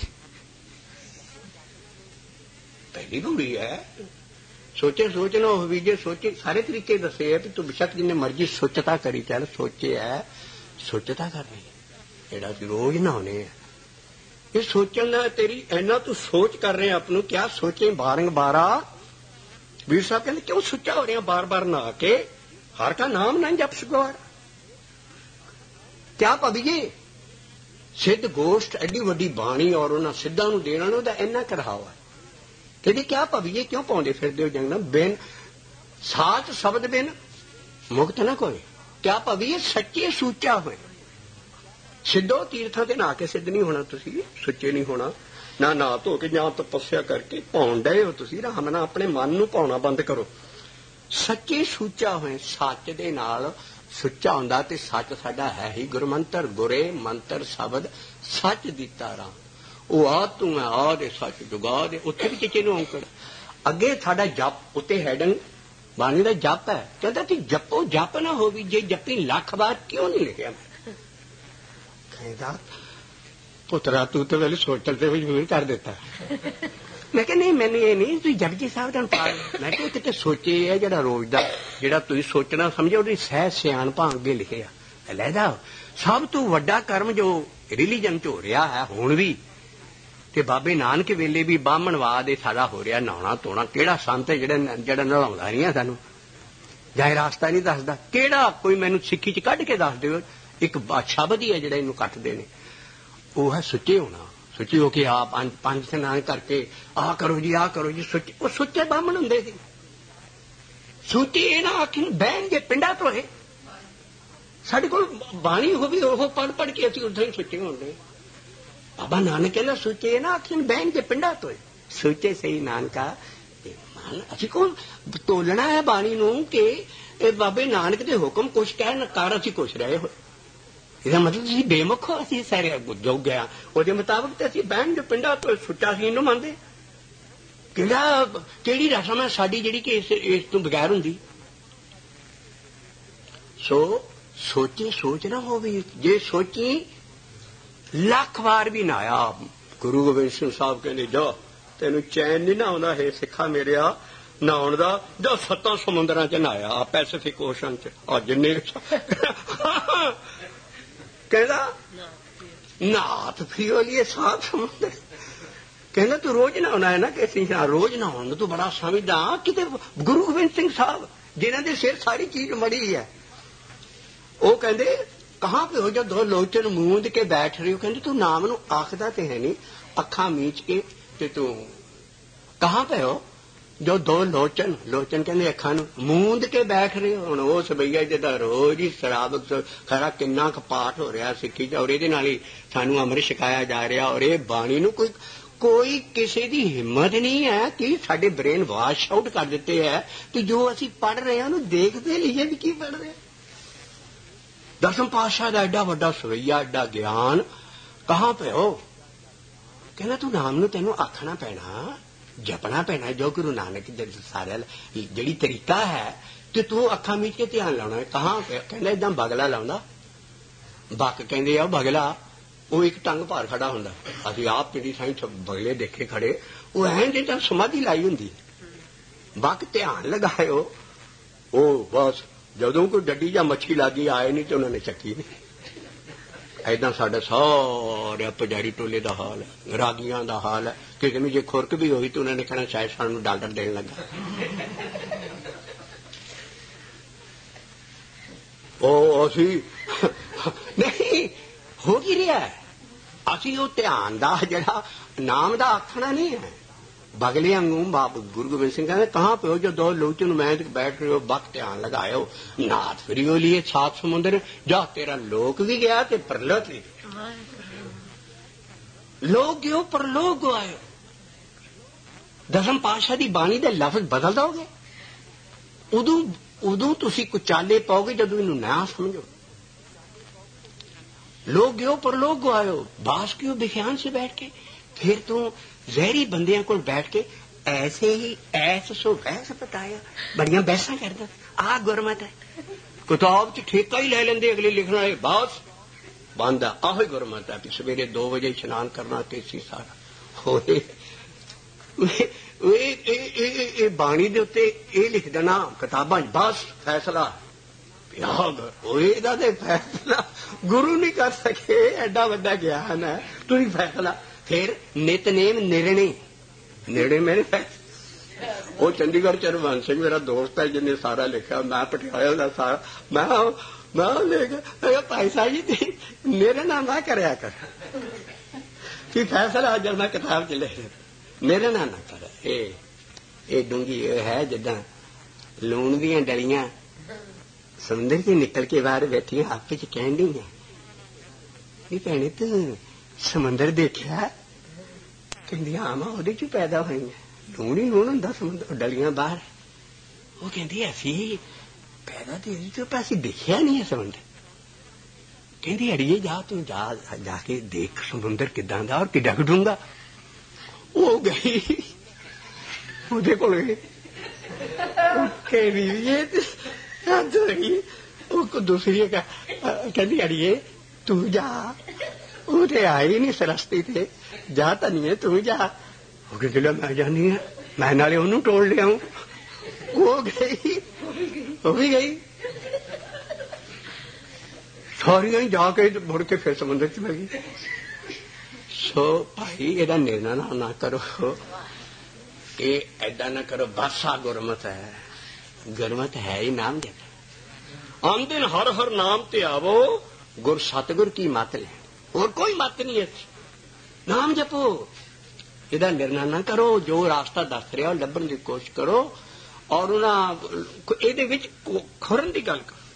पहली बुरी है। सोचे सोचना हो भी जे सोचे सारे तरीके दसे है भी तू बेशक जिन्ने मर्जी सोचता करी चल, सोचे है सोचता करनी जेड़ा रोज ना होने है। ये सोचना तेरी इना तू सोच कर रहे अपनू, क्या सोचे बारंग बारा। वीर साहब कहते क्यों सोचा हो रहे बार बार ना के, हर का नाम ना जप सगवार। क्या पविए सिद्ध गोष्ठ एडी वड्डी बाणी और उन्हें सिद्धा नूं देना उहदा इन्ना करहावा। कहते क्या पविए क्यों पाउंदे फिरदे हो जंगल बिन साच शब्द बिन मुक्त ना कोई। क्या पविए सच्चे सूचा होए। सिद्धो तीर्थां ते नहा के सिद्ध नहीं होना, तुसी सुच्चे नहीं होना। ना नहा धो के जां तपस्या करके पाउण डए हो तुसी, राम नाल अपने मन नूं पाउणा बंद करो। सच्चे सूचा होए, सच दे नाल सुच्चा हुंदा ते सच साडा है ही गुरमंत्र, गुरे मंत्र शब्द सच दिता राम। वो आ तू मैं आ दे सच जुगा दे, उत्थे भी चिचे नूं औंकड़। अगे साडा जप उत्ते हैडन बाणी दा जप है। कहता कि जपो जप ना होवी, जे जपी लख बार क्यों नहीं लिखिया? कहता पुत्रा तू तो वेले सोचल ते मजबूर कर देता। मैं कहा नहीं मैंने ये नहीं तुम जपजी साहब का पाठ। मैं कहा कितने सोचे है जरा रोज का जरा तुम सोचना समझो वो सह सियाणपा अगे लिखे अलहदा। सब तो वड्डा कर्म जो रिलीजन च हो रहा है हुण भी ते बाबे नानक वेले भी बामणवाद सारा हो रहा, नहाना धोना। केड़ा संत है जेड़ा नलाउंदा नहीं है सानू, जाए रास्ता नहीं दसदा। केड़ा कोई मैनू सिक्खी च कढ के दस दिओ एक शब्द ही है जेड़ा इनू कटदे ने, वो है सुच्चे होना। सुची हो के आप पंज स्नान करके आ करो जी सुचे। वो सुचे बामण हुंदे सी। सुची ये ना आखी बहन जे पिंडा तो है साडे कोल बाणी हो भी वो पढ़ के असीं उदां ही सुचे होंदे। बाबा नानक कहना सुचे ना आखी बहन जे पिंडा तो है। सुचे सही नानका असीं को तोलना है बाणी नूं कि बाबे नानक दे हुक्म कुछ कह नकार असीं कुछ रहे हो। ਇਹਦਾ ਮਤਲਬ ਤੁਸੀਂ ਬੇਮੁਖ ਹੋ, ਅਸੀਂ ਸਾਰੇ ਜੁਗ ਗਿਆ ਉਹਦੇ ਮੁਤਾਬਕ ਤੇ ਅਸੀਂ ਬਹਿਣ ਜੋ ਪਿੰਡਾਂ ਤੋਂ ਸੁੱਚਾ ਸੀ ਇਹਨੂੰ ਮੰਨਦੇ। ਕਿਹੜੀ ਰਸਮ ਹੈ ਸਾਡੀ ਜਿਹੜੀ ਕਿ ਇਸ ਤੋਂ ਬਗੈਰ ਹੁੰਦੀ। ਸੋ ਸੋਚੇ ਸੋਚ ਨਾ ਹੋਵੇ। ਜੇ ਸੋਚੀ ਲੱਖ ਵਾਰ ਵੀ ਨਾ ਆਇਆ। ਗੁਰੂ ਗੋਬਿੰਦ ਸਿੰਘ ਸਾਹਿਬ ਕਹਿੰਦੇ ਜਾ ਤੈਨੂੰ ਚੈਨ ਨਹੀਂ ਨਾ ਆਉਂਦਾ ਹੈ ਸਿੱਖਾ ਮੇਰਿਆ ਨਹਾਉਣ ਦਾ, ਜਾਂ 7 ਸਮੁੰਦਰਾਂ ਚ ਨਹਾਇਆ ਪੈਸੀਫਿਕ ਓਸ਼ਨ ਚ। ਆ ਜਿੰਨੇ कहना नाथ फिर सात समुद्र। कहना तू रोज ना होना है ना कि रोज ना होना तू बड़ा समझदा। किते गुरु गोबिंद सिंह साहब जिन्हां दे सिर सारी चीज मड़ी है, वो कहंदे कहां पे हो जो 2 लोचन मूंद के बैठ रहे हो। कहंदे तू नाम नू आखदा ते है नहीं, अखां मीच के ते तू कहां पे हो जो 2 लोचन कहते अखा मूंद के बैठ रहे हो। हुण उस भईया जिदा रोज ही शराब खरा किन्ना क पाठ हो रहा सिक्खी च और ये सानू अमृत छकाया जा रहा और ये बाणी नू ਕੋਈ ਕਿਸੇ ਦੀ ਹਿੰਮਤ ਨਹੀਂ ਹੈ ਕਿ ਸਾਡੇ ਬ੍ਰੇਨ ਵਾਸ਼ ਆਊਟ ਕਰ ਦਿੱਤੇ ਹੈ ਕਿ ਜੋ ਅਸੀਂ ਪੜ੍ਹ ਰਹੇ ਹਾਂ ਉਹਨੂੰ ਦੇਖਦੇ ਲਈਏ ਵੀ ਕੀ ਪੜ੍ਹ ਰਹੇ। ਦਸਮ ਪਾਤਸ਼ਾਹ ਦਾ ਐਡਾ ਵੱਡਾ ਸਵਈਆ, ਐਡਾ ਗਿਆਨ, ਕਹਾਂ ਪਿਓ? ਕਹਿੰਦਾ ਤੂੰ ਨਾਮ ਨੂੰ ਤੈਨੂੰ ਆਖਣਾ ਪੈਣਾ, ਜਪਣਾ ਪੈਣਾ ਜੋ ਗੁਰੂ ਨਾਨਕ ਦੇ ਸਾਰਿਆਂ ਜਿਹੜੀ ਤਰੀਕਾ ਹੈ, ਤੇ ਤੂੰ ਅੱਖਾਂ ਮੀਚ ਕੇ ਧਿਆਨ ਲਾਉਣਾ। ਕਹਾਂ ਪਿਆ? ਕਹਿੰਦਾ ਏਦਾਂ ਬਗਲਾ ਲਾਉਂਦਾ। ਬੱਕ ਕਹਿੰਦੇ ਆ ਬਗਲਾ, ਉਹ ਇੱਕ ਟੰਗ ਭਾਰ ਖੜਾ ਹੁੰਦਾ। ਅਸੀਂ ਆਪ ਪਿੰਡੀ ਸਾਈਂ ਬਗਲੇ ਦੇਖੇ ਖੜੇ, ਉਹ ਐਂ ਜਿੱਦਾਂ ਸਮਾਧੀ ਲਾਈ ਹੁੰਦੀ। ਬੱਕ ਧਿਆਨ ਲਗਾਇਓ, ਉਹ ਬਸ ਜਦੋਂ ਕੋਈ ਡੱਡੀ ਜਾਂ ਮੱਛੀ ਲੱਗੀ ਆਏ ਨਹੀਂ ਤੇ ਉਹਨਾਂ ਨੇ ਚੱਕੀ ਨਹੀਂ। ਏਦਾਂ ਸਾਡਾ ਸਾਰਾ ਪੁਜਾਰੀ ਟੋਲੇ ਦਾ ਹਾਲ ਹੈ, ਰਾਗੀਆਂ ਦਾ ਹਾਲ ਹੈ। ਕਿਸੇ ਨੂੰ ਜੇ ਖੁਰਕ ਵੀ ਹੋਈ ਤੇ ਉਹਨਾਂ ਨੇ ਕਹਿਣਾ ਸ਼ਾਇਦ ਸਾਨੂੰ ਡਾਲਰ ਦੇਣ ਲੱਗਾ। ਉਹ ਅਸੀਂ ਨਹੀਂ ਹੋ ਕੀ ਰਿਹਾ, ਅਸੀਂ ਉਹ ਧਿਆਨ ਦਾ ਜਿਹੜਾ ਨਾਮ ਦਾ ਆਖਣਾ ਨਹੀਂ ਹੈ। ਬਗਲੇ ਵਾਂਗੂ ਬਾਬਾ ਗੁਰੂ ਗੋਬਿੰਦ ਸਿੰਘ ਕਹਿੰਦੇ ਕਹਾਂ ਪਿਓ ਜੋ ਦੋ ਲੋਚਨ ਮੈਂ ਬੈਠ ਰਹੇ ਹੋ, ਬਕ ਧਿਆਨ ਲਗਾਇਓ, ਨਾਥ ਫਿਰਿਓ ਲਈ ਸਾਤ ਸਮੁੰਦਰ, ਜਾ ਤੇਰਾ ਲੋਕ ਵੀ ਗਿਆ ਤੇ ਪਰਲੋਕ ਵੀ ਗਿਆ। ਲੋਕ ਗਿਓ ਪਰਲੋਕ ਗਵਾਇਓ। ਦਸਮ ਪਾਤਸ਼ਾਹ ਦੀ ਬਾਣੀ ਦੇ ਲਫ਼ਜ਼ ਬਦਲ ਦੋਗੇ, ਉਦੋਂ ਤੁਸੀਂ ਕੁਚਾਲੇ ਪਾਓਗੇ ਜਦੋਂ ਇਹਨੂੰ ਨਾ ਸਮਝੋ। ਲੋਕ ਗਿਓ ਪਰਲੋਕ ਗਵਾਇਓ, ਬਾਸ ਕਿਉਂ ਬਿਖਿਆਨ से बैठ के, फिर तू ਜ਼ਹਿਰੀ ਬੰਦਿਆਂ ਕੋਲ ਬੈਠ ਕੇ ਐਸੇ ਹੀ ਐਸ ਸੋ ਵੈਸ ਪਟਾਇਆ, ਬੜੀਆਂ ਬਹਿਸਾਂ ਕਰਦਾ। ਆਹ ਗੁਰਮਤ ਹੈ। ਕਿਤਾਬ 'ਚ ਠੇਕਾ ਹੀ ਲੈ ਲੈਂਦੇ ਅਗਲੇ ਲਿਖਣ ਵਾਲੇ, ਬਸ ਬੰਦ ਆ। ਆਹੋ ਹੀ ਗੁਰਮਤ ਹੈ ਵੀ ਸਵੇਰੇ 2 ਵਜੇ ਇਸ਼ਨਾਨ ਕਰਨਾ, ਕੇਸੀ ਸਾਰਾ ਹੋਏ। ਇਹ ਬਾਣੀ ਦੇ ਉੱਤੇ ਇਹ ਲਿਖ ਦੇਣਾ ਕਿਤਾਬਾਂ 'ਚ, ਬਸ ਫੈਸਲਾ ਇਹਦਾ ਤੇ ਫੈਸਲਾ ਗੁਰੂ ਨਹੀਂ ਕਰ ਸਕੇ। ਐਡਾ ਵੱਡਾ ਗਿਆਨ ਹੈ, ਤੁਸੀਂ ਫੈਸਲਾ। ਫਿਰ ਨਿਤਨੇਮ ਨਿਰਣੇ ਮੇਰੇ ਉਹ ਚੰਡੀਗੜ੍ਹ ਚ ਹਰਵੰਸ ਸਿੰਘ ਮੇਰਾ ਦੋਸਤ ਹੈ ਜਿਹਨੇ ਸਾਰਾ ਲਿਖਿਆ, ਮੈਂ ਪਟਿਆਲੇ ਦਾ ਸਾਰਾ ਮੈਂ ਲਿਖ ਭਾਈ ਸਾਹਿਬ ਜੀ ਤੇ ਨਿਰਣਾ ਨਾ ਕਰਿਆ ਕਰ ਕਿ ਫੈਸਲਾ ਜਦ ਮੈਂ ਕਿਤਾਬ ਚ ਲਿਖ ਨਿਰਣਾ ਨਾ ਕਰ। ਇਹ ਡੂੰਗੀ ਹੈ ਜਿੱਦਾਂ ਲੂਣ ਦੀਆਂ ਡਲੀਆਂ ਸਮੁੰਦਰ ਚ ਨਿਕਲ ਕੇ ਬਾਹਰ ਬੈਠੀਆਂ ਆਪੇ ਚ ਕਹਿਣ ਡੀਆਂ, ਨਹੀਂ ਭੈਣੇ ਤੂੰ ਸਮੁੰਦਰ ਦੇਖਿਆ? ਕਹਿੰਦੀ ਹਾਂ ਮਾਂ ਉਹਦੇ ਚ ਪੈਦਾ ਹੋਈਆਂ, ਲੂਣ ਹੀ ਲੂਣ ਹੁੰਦਾ ਸਮੁੰਦਰ, ਡਲੀਆਂ ਬਾਹਰ। ਉਹ ਕਹਿੰਦੀ ਅਸੀਂ ਪੈਦਾ ਤੇ ਇਹਦੇ ਚ ਅਸੀਂ ਦੇਖਿਆ ਨਹੀਂ ਹੈ ਸਮੁੰਦਰ। ਕਹਿੰਦੀ ਅੜੀਏ ਜਾ ਤੂੰ ਜਾ ਕੇ ਦੇਖ ਸਮੁੰਦਰ ਕਿੱਦਾਂ ਦਾ ਔਰ ਕਿੱਡਾ ਡੂੰਘਾ। ਉਹ ਗਈ ਉਹਦੇ ਕੋਲ ਉਹ ਦੂਸਰੀ ਕਹਿੰਦੀ ਅੜੀਏ ਤੂੰ ਜਾ, ਉਹ ਤੇ ਆਈ ਨਹੀਂ ਸਰਸਤੀ ਤੇ, ਜਾ ਤਾਂ ਨਹੀਂ ਤੂੰ ਜਾ। ਉਹ ਕਹਿੰਦੀ ਲੈ ਮੈਂ ਜਾਨੀ ਹਾਂ, ਮੈਂ ਨਾਲੇ ਉਹਨੂੰ ਟੋਲ ਲਿਆਉਂ। ਉਹ ਗਈ, ਉਹ ਵੀ ਗਈ, ਸਾਰੀਆਂ ਹੀ ਜਾ ਕੇ ਮੁੜ ਕੇ ਫਿਰ ਸਮੁੰਦਰ ਚ ਮਿਲ ਗਈ। ਸੋ ਭਾਈ ਇਹਦਾ ਨਿਰਣਾ ਨਾ ਕਰੋ, ਇਹ ਏਦਾਂ ਨਾ ਕਰੋ। ਬਸ ਆ ਗੁਰਮਤ ਹੈ, ਗੁਰਮਤ ਹੈ ਹੀ ਨਾਮ ਜਪ। ਆਮਦਨ ਹਰ ਹਰ ਨਾਮ ਤੇ ਆਵੋ, ਗੁਰ ਸਤਿਗੁਰ ਕੀ ਮੱਤ ਲੈ, ਹੋਰ ਕੋਈ ਮੱਤ ਨਹੀਂ ਹੈ। ਨਾਮ ਜਪੋ, ਇਹਦਾ ਨਿਰਣਾ ਨਾ ਕਰੋ। ਜੋ ਰਾਸਤਾ ਦੱਸ ਰਿਹਾ ਉਹ ਲੱਭਣ ਦੀ ਕੋਸ਼ਿਸ਼ ਕਰੋ, ਔਰ ਇਹਦੇ ਵਿੱਚ ਖੁਰਨ ਦੀ ਗੱਲ ਕਰੋ।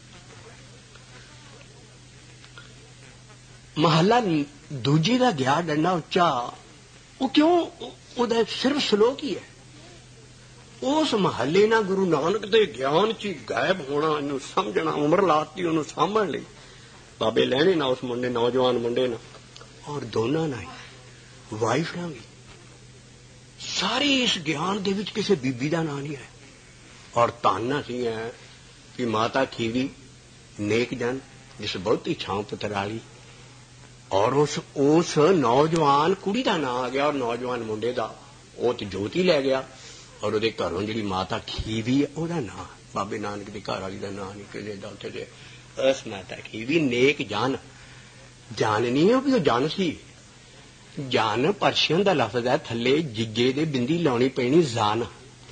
ਮਹੱਲਾ ਦੂਜੇ ਦਾ ਗਿਆ ਡੰਡਾ ਉੱਚਾ, ਉਹ ਕਿਉਂ? ਉਹਦਾ ਸਿਰਫ ਸ਼ਲੋਕ ਹੀ ਹੈ। ਉਸ ਮਹੱਲੇ ਨਾਲ ਗੁਰੂ ਨਾਨਕ ਦੇ ਗਿਆਨ ਚ ਗਾਇਬ ਹੋਣਾ, ਇਹਨੂੰ ਸਮਝਣਾ, ਉਮਰ ਲਾਤੀ ਉਹਨੂੰ ਸਾਂਭਣ ਲਈ। ਬਾਬੇ ਲੈਣੇ ਨਾ ਉਸ ਮੁੰਡੇ, ਨੌਜਵਾਨ ਮੁੰਡੇ ਨਾਲ, ਔਰ ਦੋਨਾਂ ਨਾਲ ਵਾਈਫ ਨਾਲ ਵੀ। ਸਾਰੇ ਇਸ ਗਿਆਨ ਦੇ ਵਿੱਚ ਕਿਸੇ ਬੀਬੀ ਦਾ ਨਾਂ ਨਹੀਂ ਹੈ। ਔਰ ਧੰਨ ਅਸੀਂ ਹੈ ਕਿ ਮਾਤਾ ਖੀਵੀ ਨੇਕ ਜਨ ਜਿਸ ਬਹੁਤੀ ਛਾਂ ਪੁੱਤਰ ਵਾਲੀ, ਔਰ ਉਸ ਨੌਜਵਾਨ ਕੁੜੀ ਦਾ ਨਾਂ ਆ ਗਿਆ, ਔਰ ਨੌਜਵਾਨ ਮੁੰਡੇ ਦਾ ਉਹ ਤੇ ਜੋਤੀ ਲੈ ਗਿਆ। ਔਰ ਉਹਦੇ ਘਰੋਂ ਜਿਹੜੀ ਮਾਤਾ ਖੀਵੀ ਹੈ ਉਹਦਾ ਨਾਂ, ਬਾਬੇ ਨਾਨਕ ਦੀ ਘਰ ਵਾਲੀ ਦਾ ਨਾਂ ਨਹੀਂ ਕਿਸੇ ਦਾ ਉੱਥੇ ਦੇ। ਉਸ ਮਾਤਾ ਖੀਵੀ ਨੇਕ ਜਨ, ਜਨ ਨਹੀਂ ਉਹ ਵੀ ਉਹ ਜਨ ਸੀ। ਜਨ ਪਰਸ਼ੀਅਨ ਦਾ ਲਫ਼ਜ਼ ਹੈ, ਥੱਲੇ ਜਿੱਗੇ ਦੇ ਬਿੰਦੀ ਲਾਉਣੀ ਪੈਣੀ ਜਾਨ,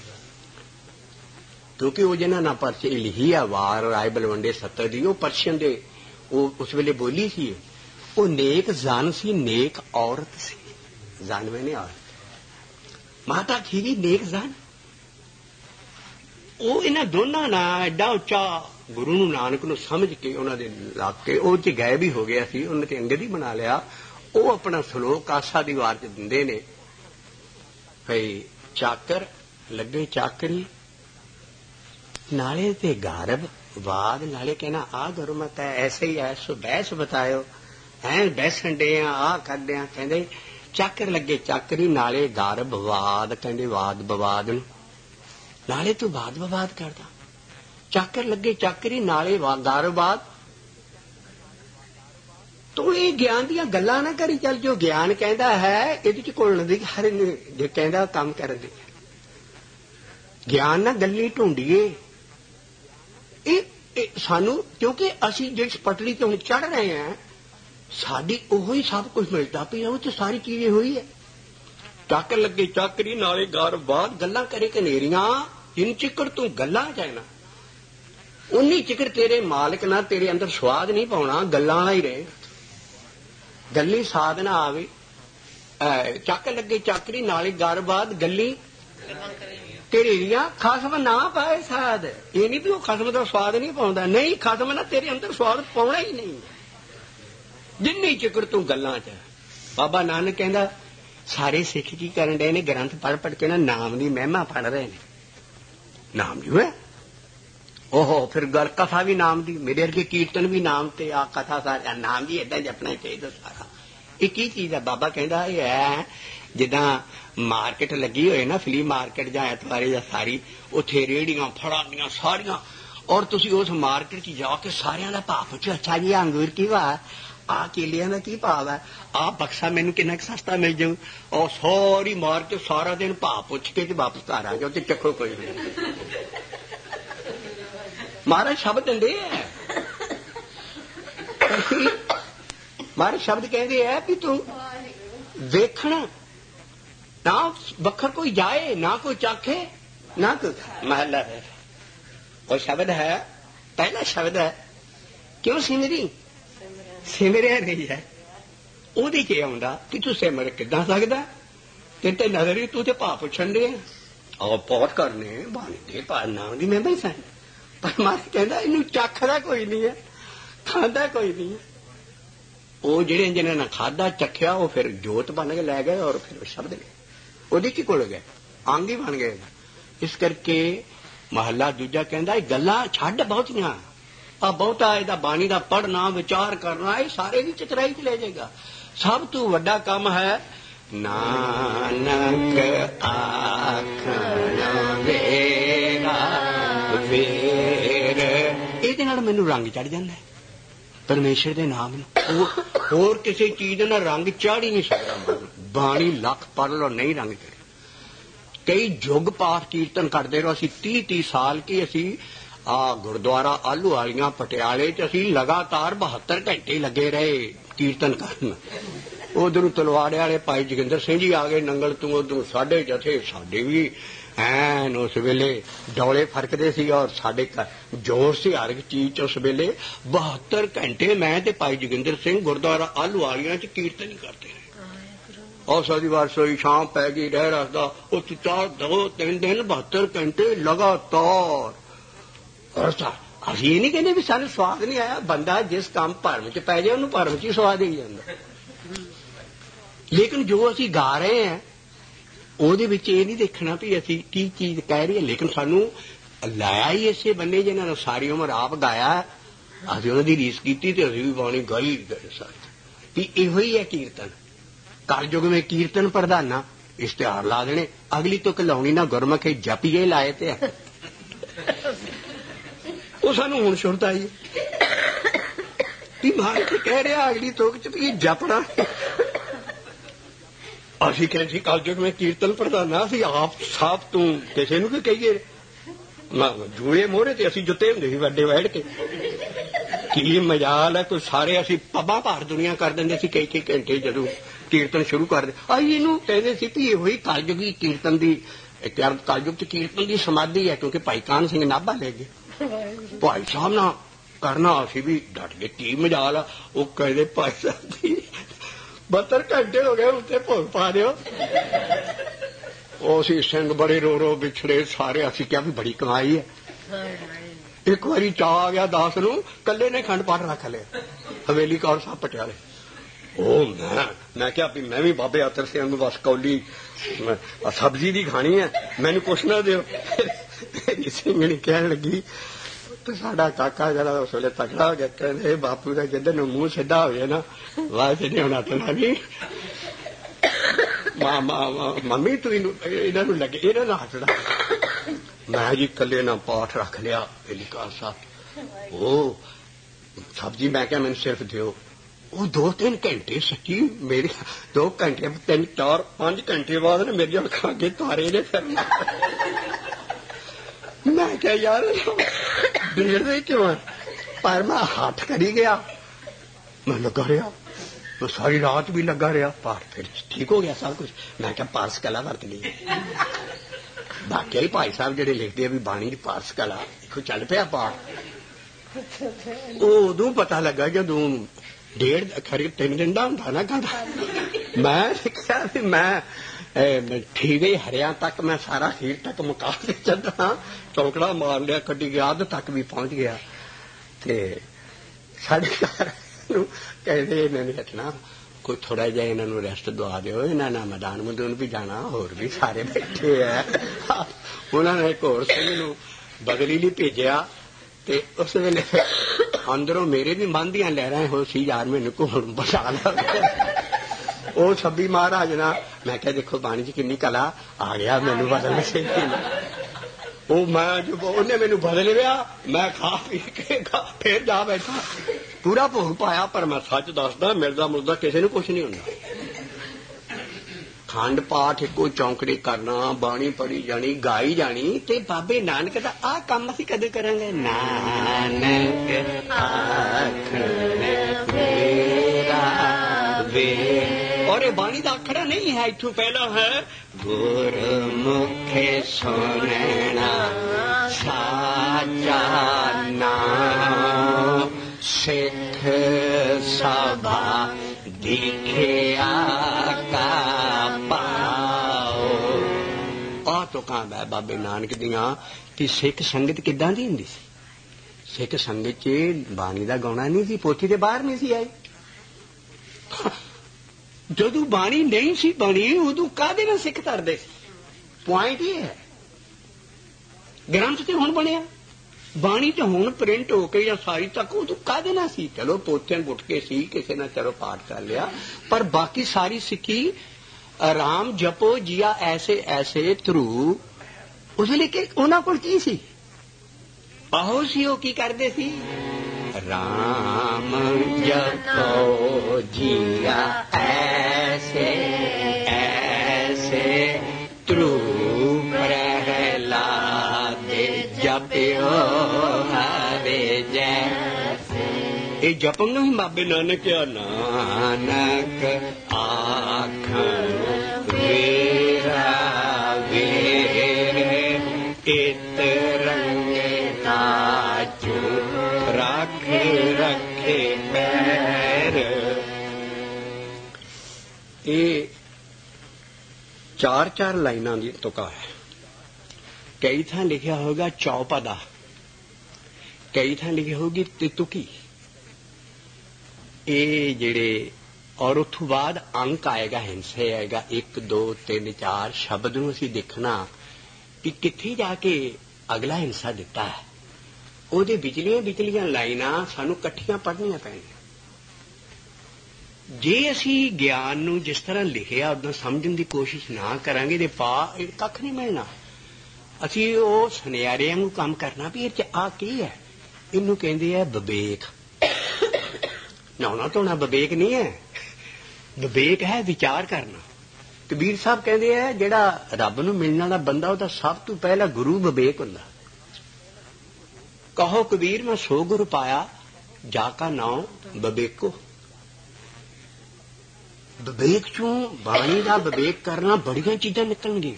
ਕਿਉਂਕਿ ਉਹ ਜਿਹਨਾਂ ਨਾਲ ਪਰਚੇ ਲਿਖੀ ਆ ਵਾਰ ਰਾਏ ਬਲਵੰਡੇ 70 ਦੀ, ਉਹ ਪਰਸ਼ੀਅਨ ਦੇ ਉਹ ਉਸ ਵੇਲੇ ਬੋਲੀ ਸੀ। ਉਹ ਨੇਕ ਜਨ ਸੀ, ਨੇਕ ਔਰਤ ਸੀ। ਜਨ ਮੈਨੇ ਔਰਤ, ਮਾਤਾ ਖੀਵੀ ਨੇਕ ਜਨ। ਉਹ ਇਹਨਾਂ ਦੋਨਾਂ ਨਾਲ ਐਡਾ ਉੱਚਾ ਗੁਰੂ ਨੂੰ ਨਾਨਕ ਨੂੰ ਸਮਝ ਕੇ ਉਹਨਾਂ ਦੇ ਲੱਗ ਕੇ ਉਹ ਚ ਗਾਇਬ ਹੀ ਹੋ ਗਿਆ ਸੀ। ਉਹਨੇ ਤੇ ਅੰਗਦ ਹੀ ਬਣਾ ਲਿਆ। ਉਹ ਆਪਣਾ ਸਲੋਕ ਆਸਾ ਦੀ ਵਾਰ ਚ ਦਿੰਦੇ ਨੇ, ਭਈ ਚਾਕਰ ਲੱਗੇ ਚਾਕਰੀ ਨਾਲੇ ਤੇ ਗਰਭ ਬਾਦ ਨਾਲੇ कहना आ गुरमत है ऐसे ही है सो बहस बतायो हैं बहसन डे आ करदे आ कहंदे चाकर लगे चाकरी नाले गरभ वाद कहंदे वाद बवाद नाले तू वाद बवाद करदा चाकर लगे चाकरी नाले गरभ वाद तू ये ज्ञान दियां गल्लां ना करी चल जो ज्ञान कहंदा है इहदे च घुलण दी हर जे कहंदा काम करन दी ज्ञान ना गल्ली ढूंढिए सानू क्योंकि असी जिस पटड़ी ते हुण चढ़ रहे हैं साडी ओही सब कुछ मिलता पिया वो तो सारी चीजें हुई है चाकर लगे चाकरी नाले गार बात गल्लां करे कनेरियां जिन चिकड़ तू गल्लां जाना उन्नी चिकड़ तेरे मालिक ना तेरे अंदर स्वाद नहीं पाउणा गल्लां वाला ही रहे गल्ली साधना आवे चाकर लगे चाकरी नाले गार बात गल्ली तेरिया खसम ना पाए साध ये नहीं भी वो खसम का स्वाद नहीं पाउंदा नहीं खसम ना तेरे अंदर स्वाद पाउणा ही नहीं जिन्नी चिकड़ तू गल्लां च बाबा नानक कहंदा सारे सिख की करन डे ने ग्रंथ पढ़ पढ़ के ना नाम दी महिमा पढ़ रहे ने नाम जो है ओहो फिर गल कथा भी नाम दी मेरे अर्गे कीर्तन भी नाम ते आ कथा सारा नाम भी इदां जपना चाहिए सारा एक ही चीज है बाबा कहंदा ये है जिदा मार्केट लगी हुई ना फ्ली मार्केट जां एतवारी जां सारी उत्थे रेहड़ियां फड़ांदियां सारियां और तुसी उस मार्केट च जाके सारियां दा भाव पुछो अच्छा जी अंगूर की भाव आ केलियां दा की भाव है आ बक्सा मैनू किन्ना सस्ता मिल जाऊ और सारी मार्केट सारा दिन भाव पुछ के वापस घर आ जाओ ते चखो कोई नहीं महाराज शब्द दिंदे है महाराज शब्द कहते है भी तू देखना ना बखर कोई जाए ना कोई चाखे ना कोई महला है और शब्द है पहला शब्द है क्यों सिमरी सिमरिया नहीं है ओदी के आउंदा कि तू सिमर किदां सकदा ते नजर ही तू ते भाव पुछण दे और बहुत करने बाणी दे पा नाम दी मैं बैसा पर मारे कहंदा इनू चखदा कोई नहीं है खांदा कोई नहीं है ਉਹ ਜਿਹੜੇ ਜਿਹਨਾਂ ਨੇ ਖਾਦਾ ਚੱਖਿਆ ਉਹ ਫਿਰ ਜੋਤ ਬਣ ਕੇ ਲੈ ਗਏ ਔਰ ਫਿਰ ਸ਼ਬਦ ਨੇ ਉਹਦੀ ਕੀ ਕੋਲ ਗਏ ਅੰਗ ਹੀ ਬਣ ਗਏ ਇਸ ਕਰਕੇ ਮਹੱਲਾ ਦੂਜਾ ਕਹਿੰਦਾ ਇਹ ਗੱਲਾਂ ਛੱਡ ਬਹੁਤੀਆਂ ਆ ਬਹੁਤਾ ਇਹਦਾ ਬਾਣੀ ਦਾ ਪੜ੍ਹਨਾ ਵਿਚਾਰ ਕਰਨਾ ਇਹ ਸਾਰੇ ਦੀ ਚਤਰਾਈ ਚ ਲੈ ਜਾਏਗਾ ਸਭ ਤੋਂ ਵੱਡਾ ਕੰਮ ਹੈ ਨਾਨਕ ਆਖਣ ਵੇਰਾ ਵੇਰ ਇਹਦੇ ਨਾਲ ਮੈਨੂੰ ਰੰਗ ਚੜ ਜਾਂਦਾ परमेश्वर के नाम होर किसी चीज ना रंग चढ़ ही नहीं सकता बाणी लख पढ़ लो नहीं रंग चढ़े कई युग पाठ कीर्तन करते रहो असी 30 साल की असी गुरुद्वारा आलू वालियां पटियाले च असी लगातार 72 घंटे लगे रहे कीर्तन करन उधरों तलवाड़े वाले भाई जोगिंदर सिंह जी आ गए नंगल तू उधरों साढ़े जथे साडे भी ਐਨ उस वेले डौले फरकते सी और साडे जोर से हर एक चीज च उस वेले 72 घंटे मैं ते भाई जोगिंदर सिंह गुरुद्वारा आलू वालियां च कीर्तन ही करते रहे और सारी बार सोई शाम पै गई रह रखदा उस 2-3 दिन 72 घंटे लगातार और असीं ये नहीं कहते भी सानू स्वाद नहीं आया बंदा जिस काम भरम च पै जाए उन्होंने भरम च ही स्वाद ही जाता लेकिन जो असीं गा रहे हैं ਉਹਦੇ ਵਿੱਚ ਇਹ ਨਹੀਂ ਦੇਖਣਾ ਵੀ ਅਸੀਂ ਕੀ ਚੀਜ਼ ਕਹਿ ਰਹੀ ਹੈ ਲੇਕਿਨ ਸਾਨੂੰ ਲਾਇਆ ਹੀ ਇਸੇ ਬੰਨੇ ਜਿਹਨਾਂ ਨੇ ਸਾਰੀ ਉਮਰ ਆਪ ਗਾਇਆ ਅਸੀਂ ਉਹਨਾਂ ਦੀ ਰੀਸ ਕੀਤੀ ਤੇ ਅਸੀਂ ਵੀ ਬਾਣੀ ਗਾਈ ਗਏ ਸਾਰੇ ਵੀ ਇਹੋ ਹੀ ਹੈ ਕੀਰਤਨ ਕਲਯੁਗ ਵਿੱਚ ਕੀਰਤਨ ਪ੍ਰਧਾਨਾ ਇਸ਼ਤਿਹਾਰ ਲਾ ਦੇਣੇ ਅਗਲੀ ਤੋਂ ਲਾਉਣੀ ਨਾ ਗੁਰਮੁਖੇ ਜਪੀਏ ਲਾਏ ਤੇ ਉਹ ਸਾਨੂੰ ਹੁਣ ਸੁਰਤ ਆਈ ਵੀ ਮਾਰ ਕੇ ਕਹਿ ਰਿਹਾ ਅਗਲੀ ਤੋਂ ਚ ਵੀ ਜਪਣਾ ਅਸੀਂ ਕਹਿੰਦੇ ਸੀ ਕਲਯੁਗ ਵਿੱਚ ਕੀਰਤਨ ਪ੍ਰਧਾਨਾ ਅਸੀਂ ਆਪ ਸਾਫ ਤੂੰ ਕਿਸੇ ਨੂੰ ਕੀ ਕਹੀਏ ਜੂਏ ਮੋਹਰੇ ਤੇ ਅਸੀਂ ਜੁੱਤੇ ਹੁੰਦੇ ਸੀ ਵੱਡੇ ਬੈਠ ਕੇ ਕੀ ਮਜਾਲ ਹੈ ਕੋਈ ਸਾਰੇ ਅਸੀਂ ਪੱਬਾਂ ਭਾਰ ਦੁਨੀਆ ਕਰ ਦਿੰਦੇ ਸੀ ਕਈ ਘੰਟੇ ਜਦੋਂ ਕੀਰਤਨ ਸ਼ੁਰੂ ਕਰਦੇ ਅਸੀਂ ਇਹਨੂੰ ਕਹਿੰਦੇ ਸੀ ਵੀ ਇਹੋ ਹੀ ਕਲਯੁਗੀ ਕੀਰਤਨ ਦੀ ਕਲਯੁਗ ਚ ਕੀਰਤਨ ਦੀ ਸਮਾਧੀ ਹੈ ਕਿਉਂਕਿ ਭਾਈ ਕਾਹਨ ਸਿੰਘ ਨਾਭਾ ਲੈ ਗਏ ਭਾਈ ਸਾਹਿਬ ਨਾਲ ਕਰਨਾ ਅਸੀਂ ਵੀ ਡਟ ਗਏ ਕੀ ਮਜਾਲ ਆ ਉਹ ਕਹਿੰਦੇ ਭਾਈ ਸਾਹਿਬ ਦੀ 72 घंटे हो गए उत्ते भोग पा दिओ ਉਹ ਸੀ ਸਿੰਘ ਬੜੇ ਰੋ ਰੋ ਵਿਛੜੇ ਸਾਰੇ ਅਸੀਂ ਕਿਹਾ ਵੀ ਬੜੀ ਕਮਾਈ ਹੈ ਇੱਕ ਵਾਰੀ ਚਾਹ ਆ ਗਿਆ 10 ਨੂੰ ਕੱਲੇ ਨੇ ਖੰਡ ਪਾਠ ਰੱਖ ਲਿਆ ਹਵੇਲੀ ਕੌਰ ਸਾਹਿਬ ਪਟਿਆਲੇ मैं क्या भी मैं भी बाबे अतर सिंह ਨੂੰ बस कौली सब्जी दी खानी है मैनू कुछ ना दिओ। ਸਿੰਘਣੀ ਕਹਿਣ ਲੱਗੀ ਤੇ ਸਾਡਾ ਕਾਕਾ ਜਿਹੜਾ ਉਸ ਵੇਲੇ ਤਕੜਾ ਹੋ ਗਿਆ ਕਹਿੰਦੇ ਬਾਪੂ ਦਾ ਜਿੱਧਰ ਨੂੰ ਮੂੰਹ ਸਿੱਧਾ ਹੋ ਜਾਏ ਨਾ ਵਾਹ ਨਹੀਂ ਹੋਣਾ ਤਾਂ ਨਹੀਂ ਮੰਮੀ ਤੂੰ ਇਹਨਾਂ ਨੂੰ ਲੱਗੇ ਇਹਨਾਂ ਨਾਲ ਹੱਸਦਾ। ਮੈਂ ਜੀ ਇਕੱਲੇ ਨਾਲ ਪਾਠ ਰੱਖ ਲਿਆ ਬੇਲੀਕਾਰ ਸਾਹਿਬ ਉਹ ਸਬਜ਼ੀ ਮੈਂ ਕਿਹਾ ਮੈਨੂੰ ਸਿਰਫ ਦਿਓ। ਉਹ 2-3 ਘੰਟੇ ਸੱਚੀ ਮੇਰੇ 2 ਘੰਟੇ 3-4-5 ਘੰਟੇ ਬਾਅਦ ਨਾ ਮੇਰੀਆਂ ਅੱਖਾਂ ਅੱਗੇ ਤਾਰੇ ਨੇ ਫਿਰ ਮੈਂ ਕਿਹਾ ਯਾਰ ਡੇਢਦੇ ਕਿਉਂ ਪਰ ਮੈਂ ਹੱਥ ਕਰੀ ਗਿਆ ਮੈਂ ਲੱਗਾ ਰਿਹਾ ਮੈਂ ਸਾਰੀ ਰਾਤ ਵੀ ਲੱਗਾ ਰਿਹਾ ਪਾਠ ਫਿਰ ਠੀਕ ਹੋ ਗਿਆ ਸਭ ਕੁਛ। ਮੈਂ ਕਿਹਾ ਪਾਰਸ ਕਲਾ ਵਰਤ ਲਈ ਬਾਕੀ ਭਾਈ ਸਾਹਿਬ ਜਿਹੜੇ ਲਿਖਦੇ ਆ ਵੀ ਬਾਣੀ ਦੀ ਪਾਰਸ ਕਲਾ ਦੇਖੋ ਚੱਲ ਪਿਆ ਪਾਠ। ਉਹ ਉਦੋਂ ਪਤਾ ਲੱਗਾ ਜਦੋਂ 1.5-3 ਦਿਨ ਦਾ ਹੁੰਦਾ ਨਾ ਕਹਿੰਦਾ ਮੈਂ ਸਿੱਖਿਆ ਵੀ ਮੈਂ ਠੀਕ ਹੀ ਹਰਿਆਂ ਤੱਕ ਮੈਂ ਸਾਰਾ ਖੀਰ ਤੱਕ ਮੁਕਾ ਕੇ ਚੱਲਾਂ ਚੌਂਕੜਾ ਮਾਰ ਲਿਆ ਕੱਢੀ ਗਿਆ ਅੱਧ ਤੱਕ ਵੀ ਪਹੁੰਚ ਗਿਆ। ਤੇ ਸਾਡੇ ਘਰ ਨੂੰ ਕਹਿੰਦੇ ਇਹਨਾਂ ਨੇ ਹਟਣਾ ਕੋਈ ਥੋੜਾ ਜਿਹਾ ਇਹਨਾਂ ਨੂੰ ਰੈਸਟ ਦਵਾ ਦਿਓ ਇਹਨਾਂ ਨਾਲ ਮੈਦਾਨ ਮਦੂਨ ਵੀ ਜਾਣਾ ਹੋਰ ਵੀ ਸਾਰੇ ਬੈਠੇ ਆ। ਉਹਨਾਂ ਨੇ ਇੱਕ ਹੋਰ ਸਿੰਘ ਨੂੰ ਬਦਲੀ ਲਈ ਭੇਜਿਆ ਤੇ ਉਸ ਵੇਲੇ ਅੰਦਰੋਂ ਮੇਰੇ ਵੀ ਮਨ ਦੀਆਂ ਲਹਿਰਾਂ ਹੋ ਸੀ ਯਾਰ ਮੈਨੂੰ ਘੁੰਮਣ ਬਚਾ ਲਾ। ਉਹ ਛੱਬੀ ਮਹਾਰਾਜ ਨਾ ਮੈਂ ਕਿਹਾ ਦੇਖੋ ਬਾਣੀ ਚ ਕਿੰਨੀ ਕਲਾ ਆ ਗਿਆ ਮੈਨੂੰ ਬਦਲਣ ਸੇ ਉਹ ਮੈਂ ਜੋ ਉਹਨੇ ਮੈਨੂੰ ਬਦਲ ਲਿਆ ਮੈਂ ਖਾ ਪੀ ਕੇ ਫੇਰ ਜਾ ਬੈਠਾ ਪੂਰਾ ਭੋਗ ਪਾਇਆ। ਪਰ ਮੈਂ ਸੱਚ ਦੱਸਦਾ ਮਿਲਦਾ ਮੁਲਦਾ ਕਿਸੇ ਨੂੰ ਕੁਛ ਨਹੀਂ ਹੁੰਦਾ। ਖੰਡ ਪਾਠ ਇੱਕੋ ਚੌਂਕੜੇ ਕਰਨਾ ਬਾਣੀ ਪੜੀ ਜਾਣੀ ਗਾਈ ਜਾਣੀ ਤੇ ਬਾਬੇ ਨਾਨਕ ਦਾ ਆਹ ਕੰਮ ਅਸੀਂ ਕਦੇ ਕਰਾਂਗੇ। ਨਾਨਕ ਆਖਣ ਮੇਰਾ ਵੇ और ये बाणी का अखड़ा नहीं है इथों पहला है गुरमुखे सुनना साचा नाम सिख सभा दिखिया का पाओ। आ तो कहां है बाबे नानक दियां कि सिख संगत किदां दी हुंदी सी। सिख संगत च बाणी का गाउणा नहीं सी पोथी दे बाहर नहीं सी आई। ਜਦੋਂ ਬਾਣੀ ਨਹੀਂ ਸੀ ਬਣੀ ਉਦੋਂ ਕਾਹਦੇ ਨਾਲ ਸਿੱਖ ਕਰਦੇ ਸੀ। ਪੁਆਇੰਟ ਇਹ ਹੈ ਗ੍ਰੰਥ ਤੇ ਹੁਣ ਬਣਿਆ ਬਾਣੀ ਤੇ ਹੁਣ ਪ੍ਰਿੰਟ ਹੋ ਕੇ ਜਾਂ ਸਾਰੀ ਤੱਕ ਉਦੋਂ ਕਾਹਦੇ ਨਾਲ ਸੀ। ਚਲੋ ਪੋਥੀਆਂ ਗੁੱਟ ਕੇ ਸੀ ਕਿਸੇ ਨੇ ਚਲੋ ਪਾਠ ਕਰ ਲਿਆ ਪਰ ਬਾਕੀ ਸਾਰੀ ਸਿੱਖੀ ਰਾਮ ਜਪੋ ਜੀਆ ਐਸੇ ਐਸੇ ਥਰੂ ਉਸ ਵੇਲੇ ਕਿ ਉਹਨਾਂ ਕੋਲ ਕੀ ਸੀ ਆਹੋ ਸੀ ਉਹ ਕੀ ਕਰਦੇ ਸੀ राम जपो जिया ऐसे ऐसे ध्रुव प्रहलाद जपियो हरे जैसे। ये जपन नूं ही बाबे नानक क्या नानक आखन वेरा वेरे इत रंगे नाचू रखे रखे पैर। ये 4-4 लाइनां दी तुका है। कई थां लिखिया होगा चौपदा कई थां लिखी होगी तितुकी। ये जेड़े और उस बाद अंक आएगा हिंसे आएगा 1 2 3 4 शब्द नूं असीं देखना कि कित्थे जाके अगला हिंसा दिता है। ਉਹਦੇ ਵਿਚਲੀਆਂ ਲਾਈਨਾਂ ਸਾਨੂੰ ਇਕੱਠੀਆਂ ਪੜ੍ਹਨੀਆਂ ਪੈਣੀਆਂ। ਜੇ ਅਸੀਂ ਗਿਆਨ ਨੂੰ ਜਿਸ ਤਰ੍ਹਾਂ ਲਿਖਿਆ ਉਦੋਂ ਸਮਝਣ ਦੀ ਕੋਸ਼ਿਸ਼ ਨਾ ਕਰਾਂਗੇ ਤੇ ਕੱਖ ਨਹੀਂ ਮਿਲਣਾ। ਅਸੀਂ ਉਹ ਸੁਨਿਆਰਿਆਂ ਨੂੰ ਕੰਮ ਕਰਨਾ ਵੀ ਇਹ ਚ ਆ ਕੀ ਹੈ। ਇਹਨੂੰ ਕਹਿੰਦੇ ਆ ਵਿਵੇਕ। ਨਹਾਉਣਾ ਧੋਣਾ ਵਿਵੇਕ ਨਹੀਂ ਹੈ। ਵਿਵੇਕ ਹੈ ਵਿਚਾਰ ਕਰਨਾ। ਕਬੀਰ ਸਾਹਿਬ ਕਹਿੰਦੇ ਆ ਜਿਹੜਾ ਰੱਬ ਨੂੰ ਮਿਲਣ ਵਾਲਾ ਬੰਦਾ ਉਹਦਾ ਸਭ ਤੋਂ ਪਹਿਲਾ ਗੁਰੂ ਵਿਵੇਕ ਹੁੰਦਾ। कहो कबीर मैं 100 गुरु पाया जाका नाम विवेको। विवेक चों बाणी का विवेक करना बड़ियां चीजां निकलणगी।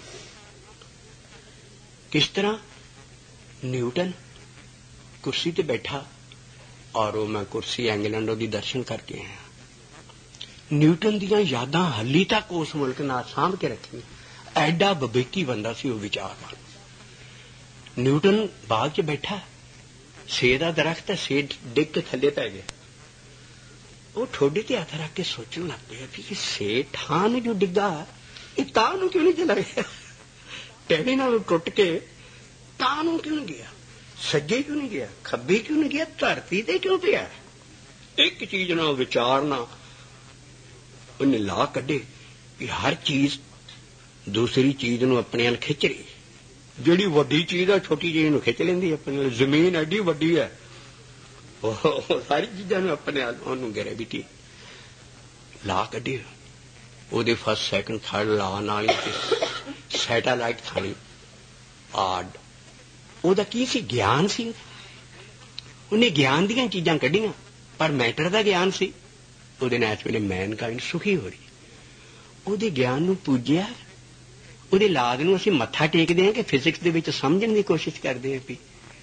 किस तरह न्यूटन कुर्सी ते बैठा और मैं कुर्सी इंग्लैंड दी दर्शन करके आया। न्यूटन दियां यादां हली तक उस मुल्क नाल सांभ के रखी। एडा विवेकी बंदा सी वो विचारवान। न्यूटन बाग च बैठा सेब का दरख्त है सेब डिग के थले पै गए ਉਹ ਠੋਡੇ ਤੇ ਹੱਥ ਰੱਖ ਕੇ ਸੋਚਣ ਲੱਗ ਪਿਆ ਵੀ ਸੇਠਾਂ ਨੂੰ ਜੋ ਡਿੱਗਾ ਇਹ ਤਾਂ ਨੂੰ ਕਿਉਂ ਨਹੀਂ ਚਲਾ ਗਿਆ, ਟਹਿਣੀ ਨਾਲ ਟੁੱਟ ਕੇ ਤਾਂ ਨੂੰ ਕਿਉਂ ਨਹੀਂ ਗਿਆ, ਸੱਜੇ ਕਿਉਂ ਨਹੀਂ ਗਿਆ, ਖੱਬੇ ਕਿਉਂ ਨਹੀਂ ਗਿਆ, ਧਰਤੀ ਤੇ ਕਿਉਂ ਪਿਆ। ਇੱਕ ਚੀਜ਼ ਨਾਲ ਵਿਚਾਰਨਾ ਉਹਨੇ ਲਾ ਕੱਢੇ ਕਿ ਹਰ ਚੀਜ਼ ਦੂਸਰੀ ਚੀਜ਼ ਨੂੰ ਆਪਣੇ ਵੱਲ ਖਿੱਚ ਰਹੀ। ਜਿਹੜੀ ਵੱਡੀ ਚੀਜ਼ ਆ ਛੋਟੀ ਚੀਜ਼ ਨੂੰ ਖਿੱਚ ਲੈਂਦੀ ਆਪਣੇ ਵੱਲ। ਜ਼ਮੀਨ ਐਡੀ ਵੱਡੀ ਹੈ, ਉਹ ਸਾਰੀ ਚੀਜ਼ਾਂ ਨੂੰ ਆਪਣੇ ਵੱਲ ਉਹਨੂੰ ਗ੍ਰੈਵਿਟੀ ਲਾ ਕੱਢੀ। ਉਹਦੇ ਫਸਟ ਸੈਕਿੰਡ ਥਰਡ ਲਾ ਨਾਲ ਹੀ ਸੈਟੇਲਾਈਟ ਥਾਣੀ ਆਡ। ਉਹਦਾ ਕੀ ਸੀ? ਗਿਆਨ ਸੀ। ਉਹਨੇ ਗਿਆਨ ਦੀਆਂ ਚੀਜ਼ਾਂ ਕੱਢੀਆਂ, ਪਰ ਮੈਟਰ ਦਾ ਗਿਆਨ ਸੀ। ਉਹਦੇ ਨਾਲ ਇਸ ਵੇਲੇ ਮੈਨਕਾਇੰਡ ਸੁਖੀ ਹੋ ਰਹੀ। ਉਹਦੇ ਗਿਆਨ ਨੂੰ ਪੂਜਿਆ। ਉਹਦੇ ਲਾਦ ਨੂੰ ਅਸੀਂ ਮੱਥਾ ਟੇਕਦੇ ਹਾਂ ਕਿ ਫਿਜ਼ਿਕਸ ਦੇ ਵਿੱਚ ਸਮਝਣ ਦੀ ਕੋਸ਼ਿਸ਼ ਕਰਦੇ ਹਾਂ। ਵੀ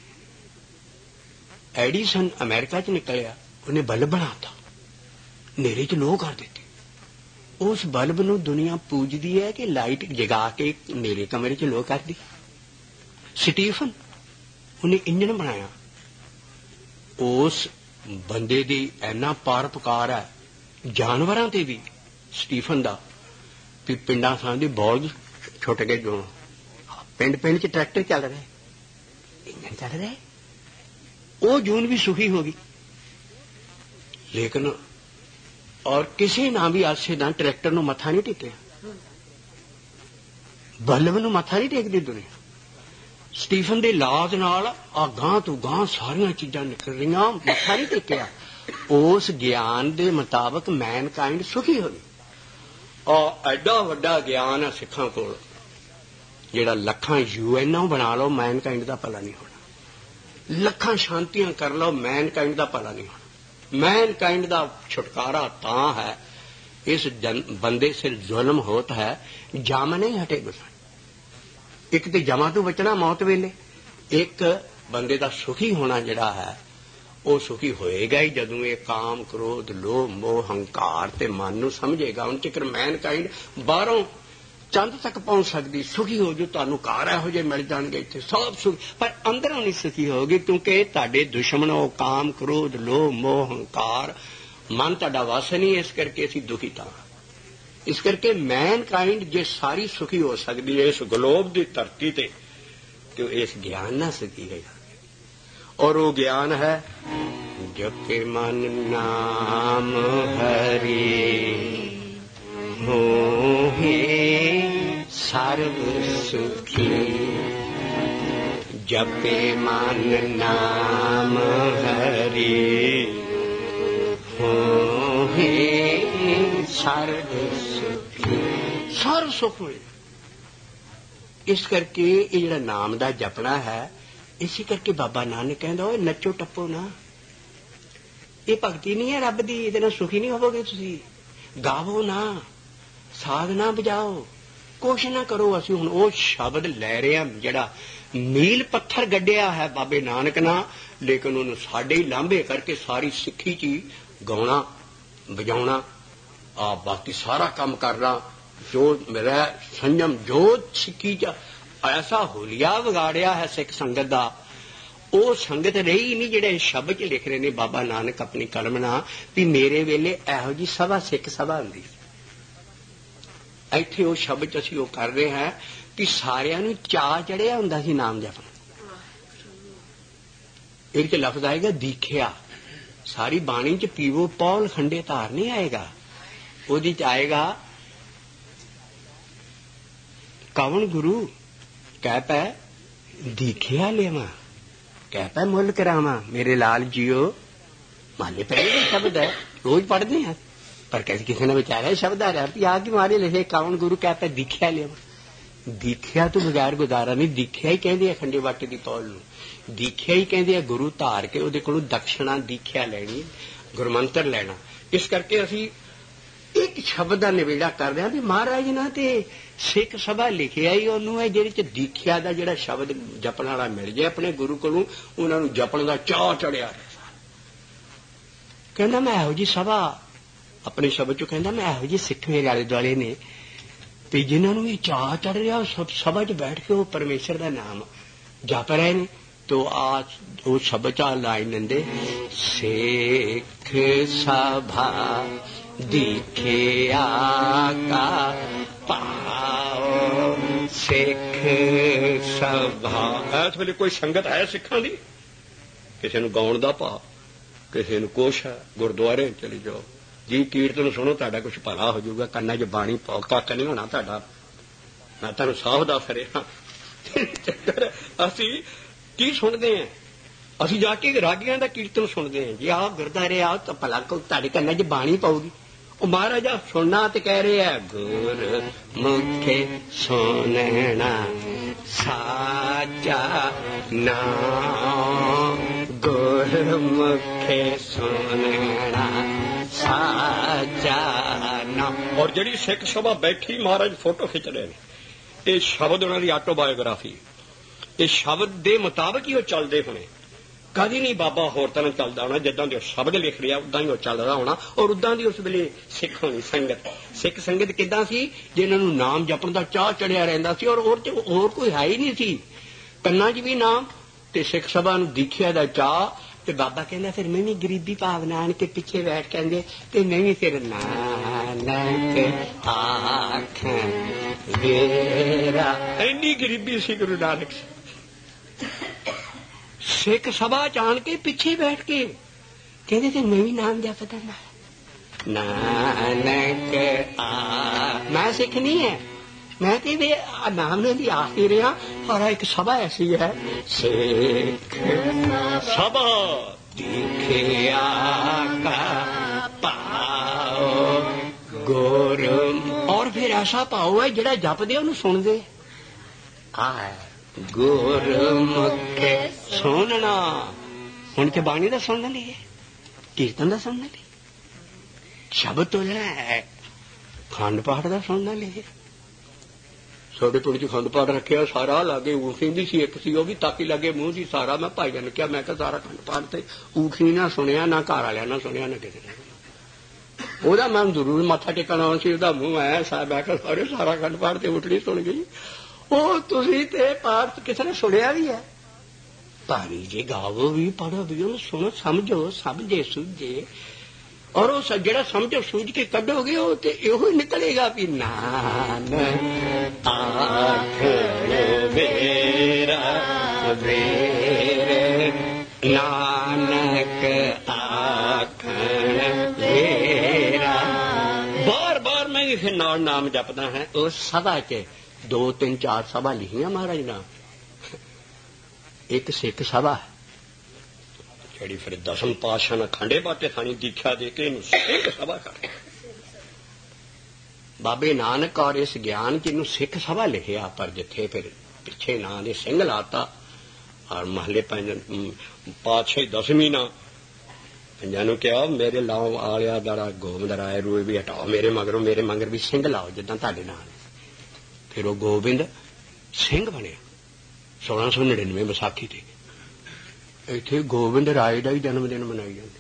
ਐਡੀਸਨ ਅਮਰੀਕਾ 'ਚ ਨਿਕਲਿਆ, ਉਹਨੇ ਬਲਬ ਬਣਾਤਾ, ਹਨੇਰੇ 'ਚ ਲੋਅ ਕਰ ਦਿੱਤੀ। ਉਸ ਬਲਬ ਨੂੰ ਦੁਨੀਆ ਪੂਜਦੀ ਹੈ ਕਿ ਲਾਈਟ ਜਗਾ ਕੇ ਹਨੇਰੇ ਕਮਰੇ 'ਚ ਲੋਅ ਕਰਦੀ। ਸਟੀਫਨ, ਉਹਨੇ ਇੰਜਣ ਬਣਾਇਆ। ਉਸ ਬੰਦੇ ਦੀ ਇੰਨਾ ਪਰਉਪਕਾਰ ਹੈ ਜਾਨਵਰਾਂ ਤੇ ਵੀ ਸਟੀਫਨ ਦਾ, ਵੀ ਪਿੰਡਾਂ ਥਾਂ ਦੇ ਬੌਲਦ ਛੁੱਟ ਗਏ। ਜੋ ਪਿੰਡ ਪਿੰਡ 'ਚ ਟਰੈਕਟਰ ਚੱਲ ਰਹੇ, ਇੰਜਣ ਚੱਲ ਰਹੇ। ਉਹ ਜੂਨ ਵੀ ਸੁਖੀ ਹੋ ਗਈ। ਲੇਕਿਨ ਔਰ ਕਿਸੇ ਨਾ ਵੀ ਆਸੇ ਦਾ ਟਰੈਕਟਰ ਨੂੰ ਮੱਥਾ ਨਹੀਂ ਟੇਕਿਆ, ਬਲਬ ਨੂੰ ਮੱਥਾ ਨਹੀਂ ਟੇਕਦੀ ਦੁਨੀਆ। ਸਟੀਫਨ ਦੇ ਲਾਜ ਨਾਲ ਆ ਗਾਂ ਤੋਂ ਗਾਂ ਸਾਰੀਆਂ ਚੀਜ਼ਾਂ ਨਿਕਲ ਰਹੀਆਂ, ਮੱਥਾ ਨਹੀਂ ਟੇਕਿਆ। ਉਸ ਗਿਆਨ ਦੇ ਮੁਤਾਬਕ ਮੈਨਕਾਇੰਡ ਸੁਖੀ ਹੋਈ। ਔਰ ਐਡਾ ਵੱਡਾ ਗਿਆਨ ਹੈ ਸਿੱਖਾਂ ਕੋਲ, ਜਿਹੜਾ ਲੱਖਾਂ UN ਬਣਾ ਲਓ ਮੈਨਕਾਇੰਡ ਦਾ ਭਲਾ ਨਹੀਂ ਹੋਣਾ। ਲੱਖਾਂ ਸ਼ਾਂਤੀਆਂ ਕਰ ਲਓ ਮੈਨਕਾਇੰਡ ਦਾ ਭਲਾ ਨਹੀਂ ਹੋਣਾ। मैनकाइंड का छुटकारा तां है, इस बंदे से जुल्म होता है, जम नहीं हटे गुस्सा। एक तो जमा तो बचना मौत वेले, एक बंदे का सुखी होना जिहड़ा है वो सुखी होएगा ही जदों ये काम क्रोध लोभ मोह हंकार ते मन नूं समझेगा। उन चिकर मैनकाइंड बाहरों चंद तक पहुंच सकती, सुखी हो जो तुहानूं कार इहो जिहे मिल जाणगे इत्थे सब सुख, पर अंदरों नहीं सुखी होगी क्योंकि तुहाडे दुश्मन वो काम क्रोध लोभ मोह हंकार मन तुहाडा वस नहीं। इस करके असीं दुखी तां। इस करके मैनकाइंड जे सारी सुखी हो सकती है इस ग्लोब की धरती ते, तो इस ज्ञान ना सुखी है। और वो ज्ञान है जपे मन नाम हरि होहे सर्व सुखी। जपे मन नाम हरि होहे सर्व सुखी। सर्व सुख होए। इस करके ये जिहड़ा नाम दा जपना है, इसी करके बाबा नानक कहंदा ओए नचो टप्पो ना, ये भगती नहीं है रब दी, इहदे नाल सुखी नहीं होवोगे तुसीं। गावो ना, साध ना बजाओ, कुछ ना करो। असीं हुण वो शब्द लै रहे हैं जिहड़ा मील पत्थर गड्ढिया है बाबे नानक ना, लेकिन उन्होंने साडे ही लांभे करके सारी सिक्खी च गाउणा बजाउणा बाकी सारा काम करना जो मेरा संयम जो सिक्खी च ऐसा होलिया बिगाड़िया है सिख संगत दा। वो संगत रही नहीं जिहड़े शब्द च लिख रहे ने बाबा नानक अपनी कलम नाल भी मेरे वेले इहो जी सभा सिख सभा हुंदी। ਇੱਥੇ ਉਹ ਸ਼ਬਦ ਚ ਅਸੀਂ ਉਹ ਕਰ ਰਹੇ ਹਾਂ ਕਿ ਸਾਰਿਆਂ ਨੂੰ ਚਾਅ ਚੜਿਆ ਹੁੰਦਾ ਸੀ ਨਾਮ ਜਪਣ। ਇਹ ਤੇ ਲਫ਼ਜ਼ ਆਏਗਾ ਦੀਖਿਆ। ਸਾਰੀ ਬਾਣੀ ਚ ਪੀਵੋ ਪੌਲ ਖੰਡੇ ਧਾਰ ਨਹੀਂ ਆਏਗਾ, ਉਹਦੀ ਚ ਆਏਗਾ ਕਵਣ ਗੁਰੂ ਕਹਿ ਪੈ ਦੀਖਿਆ ਲੈਵਾ, ਕਹਿ ਪੈ ਮੁੱਲ ਕਰਾਵਾਂ ਮੇਰੇ ਲਾਲ ਜੀਓ। ਮਾਲੇ ਪਹਿਲੇ ਸ਼ਬਦ ਹੈ, रोज पढ़ते हैं, पर कैसे किसी ने बेचारा शब्द आ रहा है यहाँ की मारे लिखे काउन गुरु कहता है दीख्या ले। दीख्या तो बगैर गुजारा नहीं। दीख्या ही कहते खंडे बाटे की पौल नूं, दीख्या ही कहते गुरु धार के उहदे कोलों दक्षिणा दीख्या लैनी, गुरमंत्र लैना। इस करके असीं एक शब्द का निबेड़ा कर रहे हैं भी महाराज ना ते सिख सभा लिखिया ही उन्होंने है जिहदे च दीख्या का जिहड़ा शब्द जपण वाला मिल जाए अपने गुरु कोलों, उन्हां नूं जपण दा चाह चढ़िया। कहंदा मैं इहो जी सभा अपने शब्द चो कहंदा मैं इहो जी सिख मेरे आले दुआले ने भी जिन्हां नूं ये चाह चढ़ रहा सब सभा च बैठ के वो परमेश्वर का नाम जप रहे ने तो वो शब्द चा लाइन लेंदे सिख सभा दिखे आका पाओ सिख सभा। इस वेले कोई संगत है सिखां दी? किसी नूं गाउण दा भाव, किसी नूं कुछ है। गुरुद्वारे चली जाओ जी, कीर्तन सुनो, तुहाडा कुछ भला हो जाऊगा। कन्ना च बाणी पाओ, कक्ख नहीं होना तुहाडा। मैं तुहानूं साफ दस रिहा। चक्कर असीं की सुनते हैं? असीं जाके रागियां दा कीर्तन सुनते हैं जी। आ गुरुद्वारे आओ तो भला तुहाडे कन्ना च बाणी पाऊगी। ਉਹ ਮਹਾਰਾਜਾ ਸੁਣਨਾ ਤੇ ਕਹਿ ਰਿਹਾ ਗੁਰ ਮੁਖੇ ਸੁਨਣਾ ਸਾਚਾ ਨਾਮ ਗੁਰ ਮੁਖੇ ਸੁਨਣਾ ਸਾਚਾ ਨਾਮ। ਔਰ ਜਿਹੜੀ ਸਿੱਖ ਸਭਾ ਬੈਠੀ ਮਹਾਰਾਜ ਫੋਟੋ ਖਿੱਚ ਰਹੇ ਨੇ, ਇਹ ਸ਼ਬਦ ਉਹਨਾਂ ਦੀ ਆਟੋਬਾਇਓਗ੍ਰਾਫੀ, ਇਹ ਸ਼ਬਦ ਦੇ ਮੁਤਾਬਕ ਹੀ ਉਹ ਚੱਲਦੇ ਹੋਣੇ। कभी नहीं बाबा होर तरह चलता होना, जिदा के शब्द लिख रहा उदा ही चल रहा होना। और उदा की उस वेले सिख होनी संगत। सिख संगत किदा सी जिन्होंने नाम जपण का चाह चढ़िया रहिंदा सी और होर कोई है ही नहीं सी। कन्ना च भी नाम ते सिख सभा नूं दीखिया दा चाह। ते बाबा कहंदा फिर मैं भी गरीबी भावना आण के पिछे बैठ कहंदे ते मैं भी फिर नानक आख वेरा। इन्नी गरीबी सी गुरु नानक सिख सभा जान के पिछे बैठ के कहते थे मैं भी नाम जपदा नानक आ। मैं सिख नहीं है, मैं कहते नाम ने भी आख ही रहा। और एक सभा ऐसी है सिख सभा दिखे आका पाओ गुर। और फिर ऐसा पाओ है जिहड़ा जपदे उहनूं सुणदे आ गुरमुखे सुनना। हुण ते बाणी दा सुनना नहीं है, कीर्तन दा सुनना नहीं, शब्द तो है खंड पाठ दा सुनना नहीं है। साडे पिंड च खंड पाठ रखिया सारा लागे ऊखी दी सी, एक सी वो भी ताकी लागे मूँह दी सारा। मैं भाईया ने कहा, मैं कहा सारा खंड पाठ ते ऊखी ना सुनिया, ना घर वालिया ना सुनिया, ना किसी ने। ओहदा मैं जरूर मत्था टेकण आउणा सी, ओहदा मूँह ऐ साहब। मैं कहा सारे सारा खंड पाठ ते उठनी सुन गई। ਉਹ ਤੁਸੀਂ ਤੇ ਪਾਠ ਕਿਸੇ ਨੇ ਸੁਣਿਆ ਵੀ ਹੈ, ਭਾਵੇਂ ਜੇ ਗਾਵੋ ਵੀ ਪੜੋ ਵੀ ਉਹਨੂੰ ਸੁਣੋ, ਸਮਝੋ, ਸਮਝੇ ਸੂਝੇ। ਔਰ ਉਹ ਜਿਹੜਾ ਸਮਝੋ ਸੂਝ ਕੇ ਕੱਢੋਗੇ ਉਹ ਤੇ ਇਹੋ ਹੀ ਨਿਕਲੇਗਾ ਵੀ ਨਾਨਕ ਆਖ ਮੇਰਾ ਵੇਰ ਨਾਨਕ ਆਖ ਮੇਰਾ। ਬਾਰ ਬਾਰ ਮੈਂ ਵੀ ਫਿਰ ਨਾਲ ਨਾਮ ਜਪਦਾ ਹਾਂ। ਉਸ ਸਭਾ ਚ 2 3 4 सभा लिखियां महाराज ना। एक सिख सभा जी फिर 10वें पातशाह ने खंडे बाटे खानी दीक्षा दे के सिख सभा कर बाबे नानक। और इस ज्ञान च सिख सभा लिखिया, पर जिथे फिर पिछे ना ने सिंह लाता और महले पातशाही 10वीं ना पंजां नूं कहा मेरे लाओ आलिया दाड़ा गोबिंद राय रूए भी हटाओ, मेरे मगर भी सिंह लाओ जिद्दां तुहाडे नाल। फिर वो गोबिंद सिंह बनिया 1699 विसाखी ते। इत्थे गोबिंद राय का ही जन्मदिन मनाई जाते।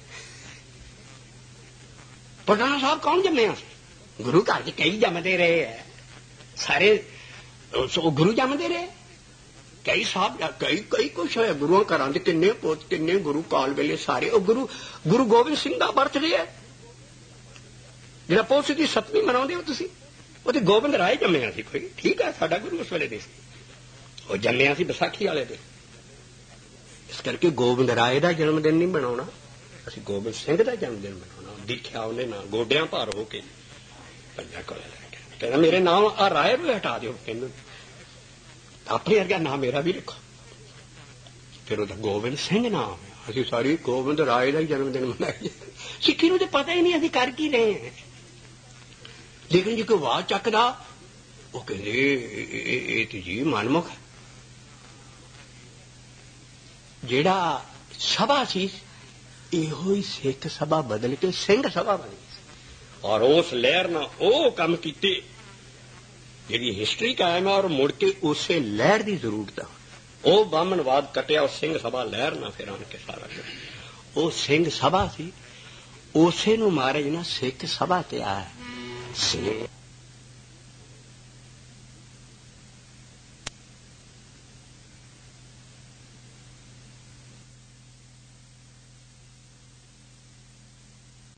पटना साहब कौन जम्मिया? गुरु घर च कई जमते रहे है, सारे गुरु जमते रहे। कई साहब कई कुछ है गुरुआ घर च, किन्ने पुत किन्ने गुरु काल वेले सारे। गुरु गोबिंद सिंह का बर्थडे है जिहड़ा पौष की 7वीं मनाउंदे हो तुसीं। वो तो गोबिंद राय जम्मिया सी कोई, ठीक है साडा गुरु उस वेले दे वो जम्मिया सी विसाखी वाले दिन। इस करके गोबिंद राय का जन्मदिन नहीं मनाउणा, असीं गोबिंद सिंह का जन्मदिन मनाउणा। दीख्या उहने ना गोडियां भार हो के पंजा कोल लैके कहना मेरे नाम आ राय भी हटा दिओ, कहंदे अपने वर्गा नाम मेरा भी रखो। फिर वो गोबिंद सिंह नाम है। असीं सारी गोबिंद राय का ही जन्मदिन मनाई। सिक्खी नूं तो पता ही नहीं असीं कर की रहे हैं। लेकिन जी कोई आवाज चकदा वो कहते जी मनमुख है। जेड़ा सभा सी इहो ही सिख सभा बदल के सिंह सभा बनी और उस लहर ना वो काम कीते जिहड़ी हिस्टरी कायम है। और मुड़ के उसे लहर की जरूरत है। वो बामनवाद कटिया उस सिंह सभा लहर ना फिर आन के सारा वो सिंह सभा सी उसे नूं महाराज ना सिख सभा ते आया।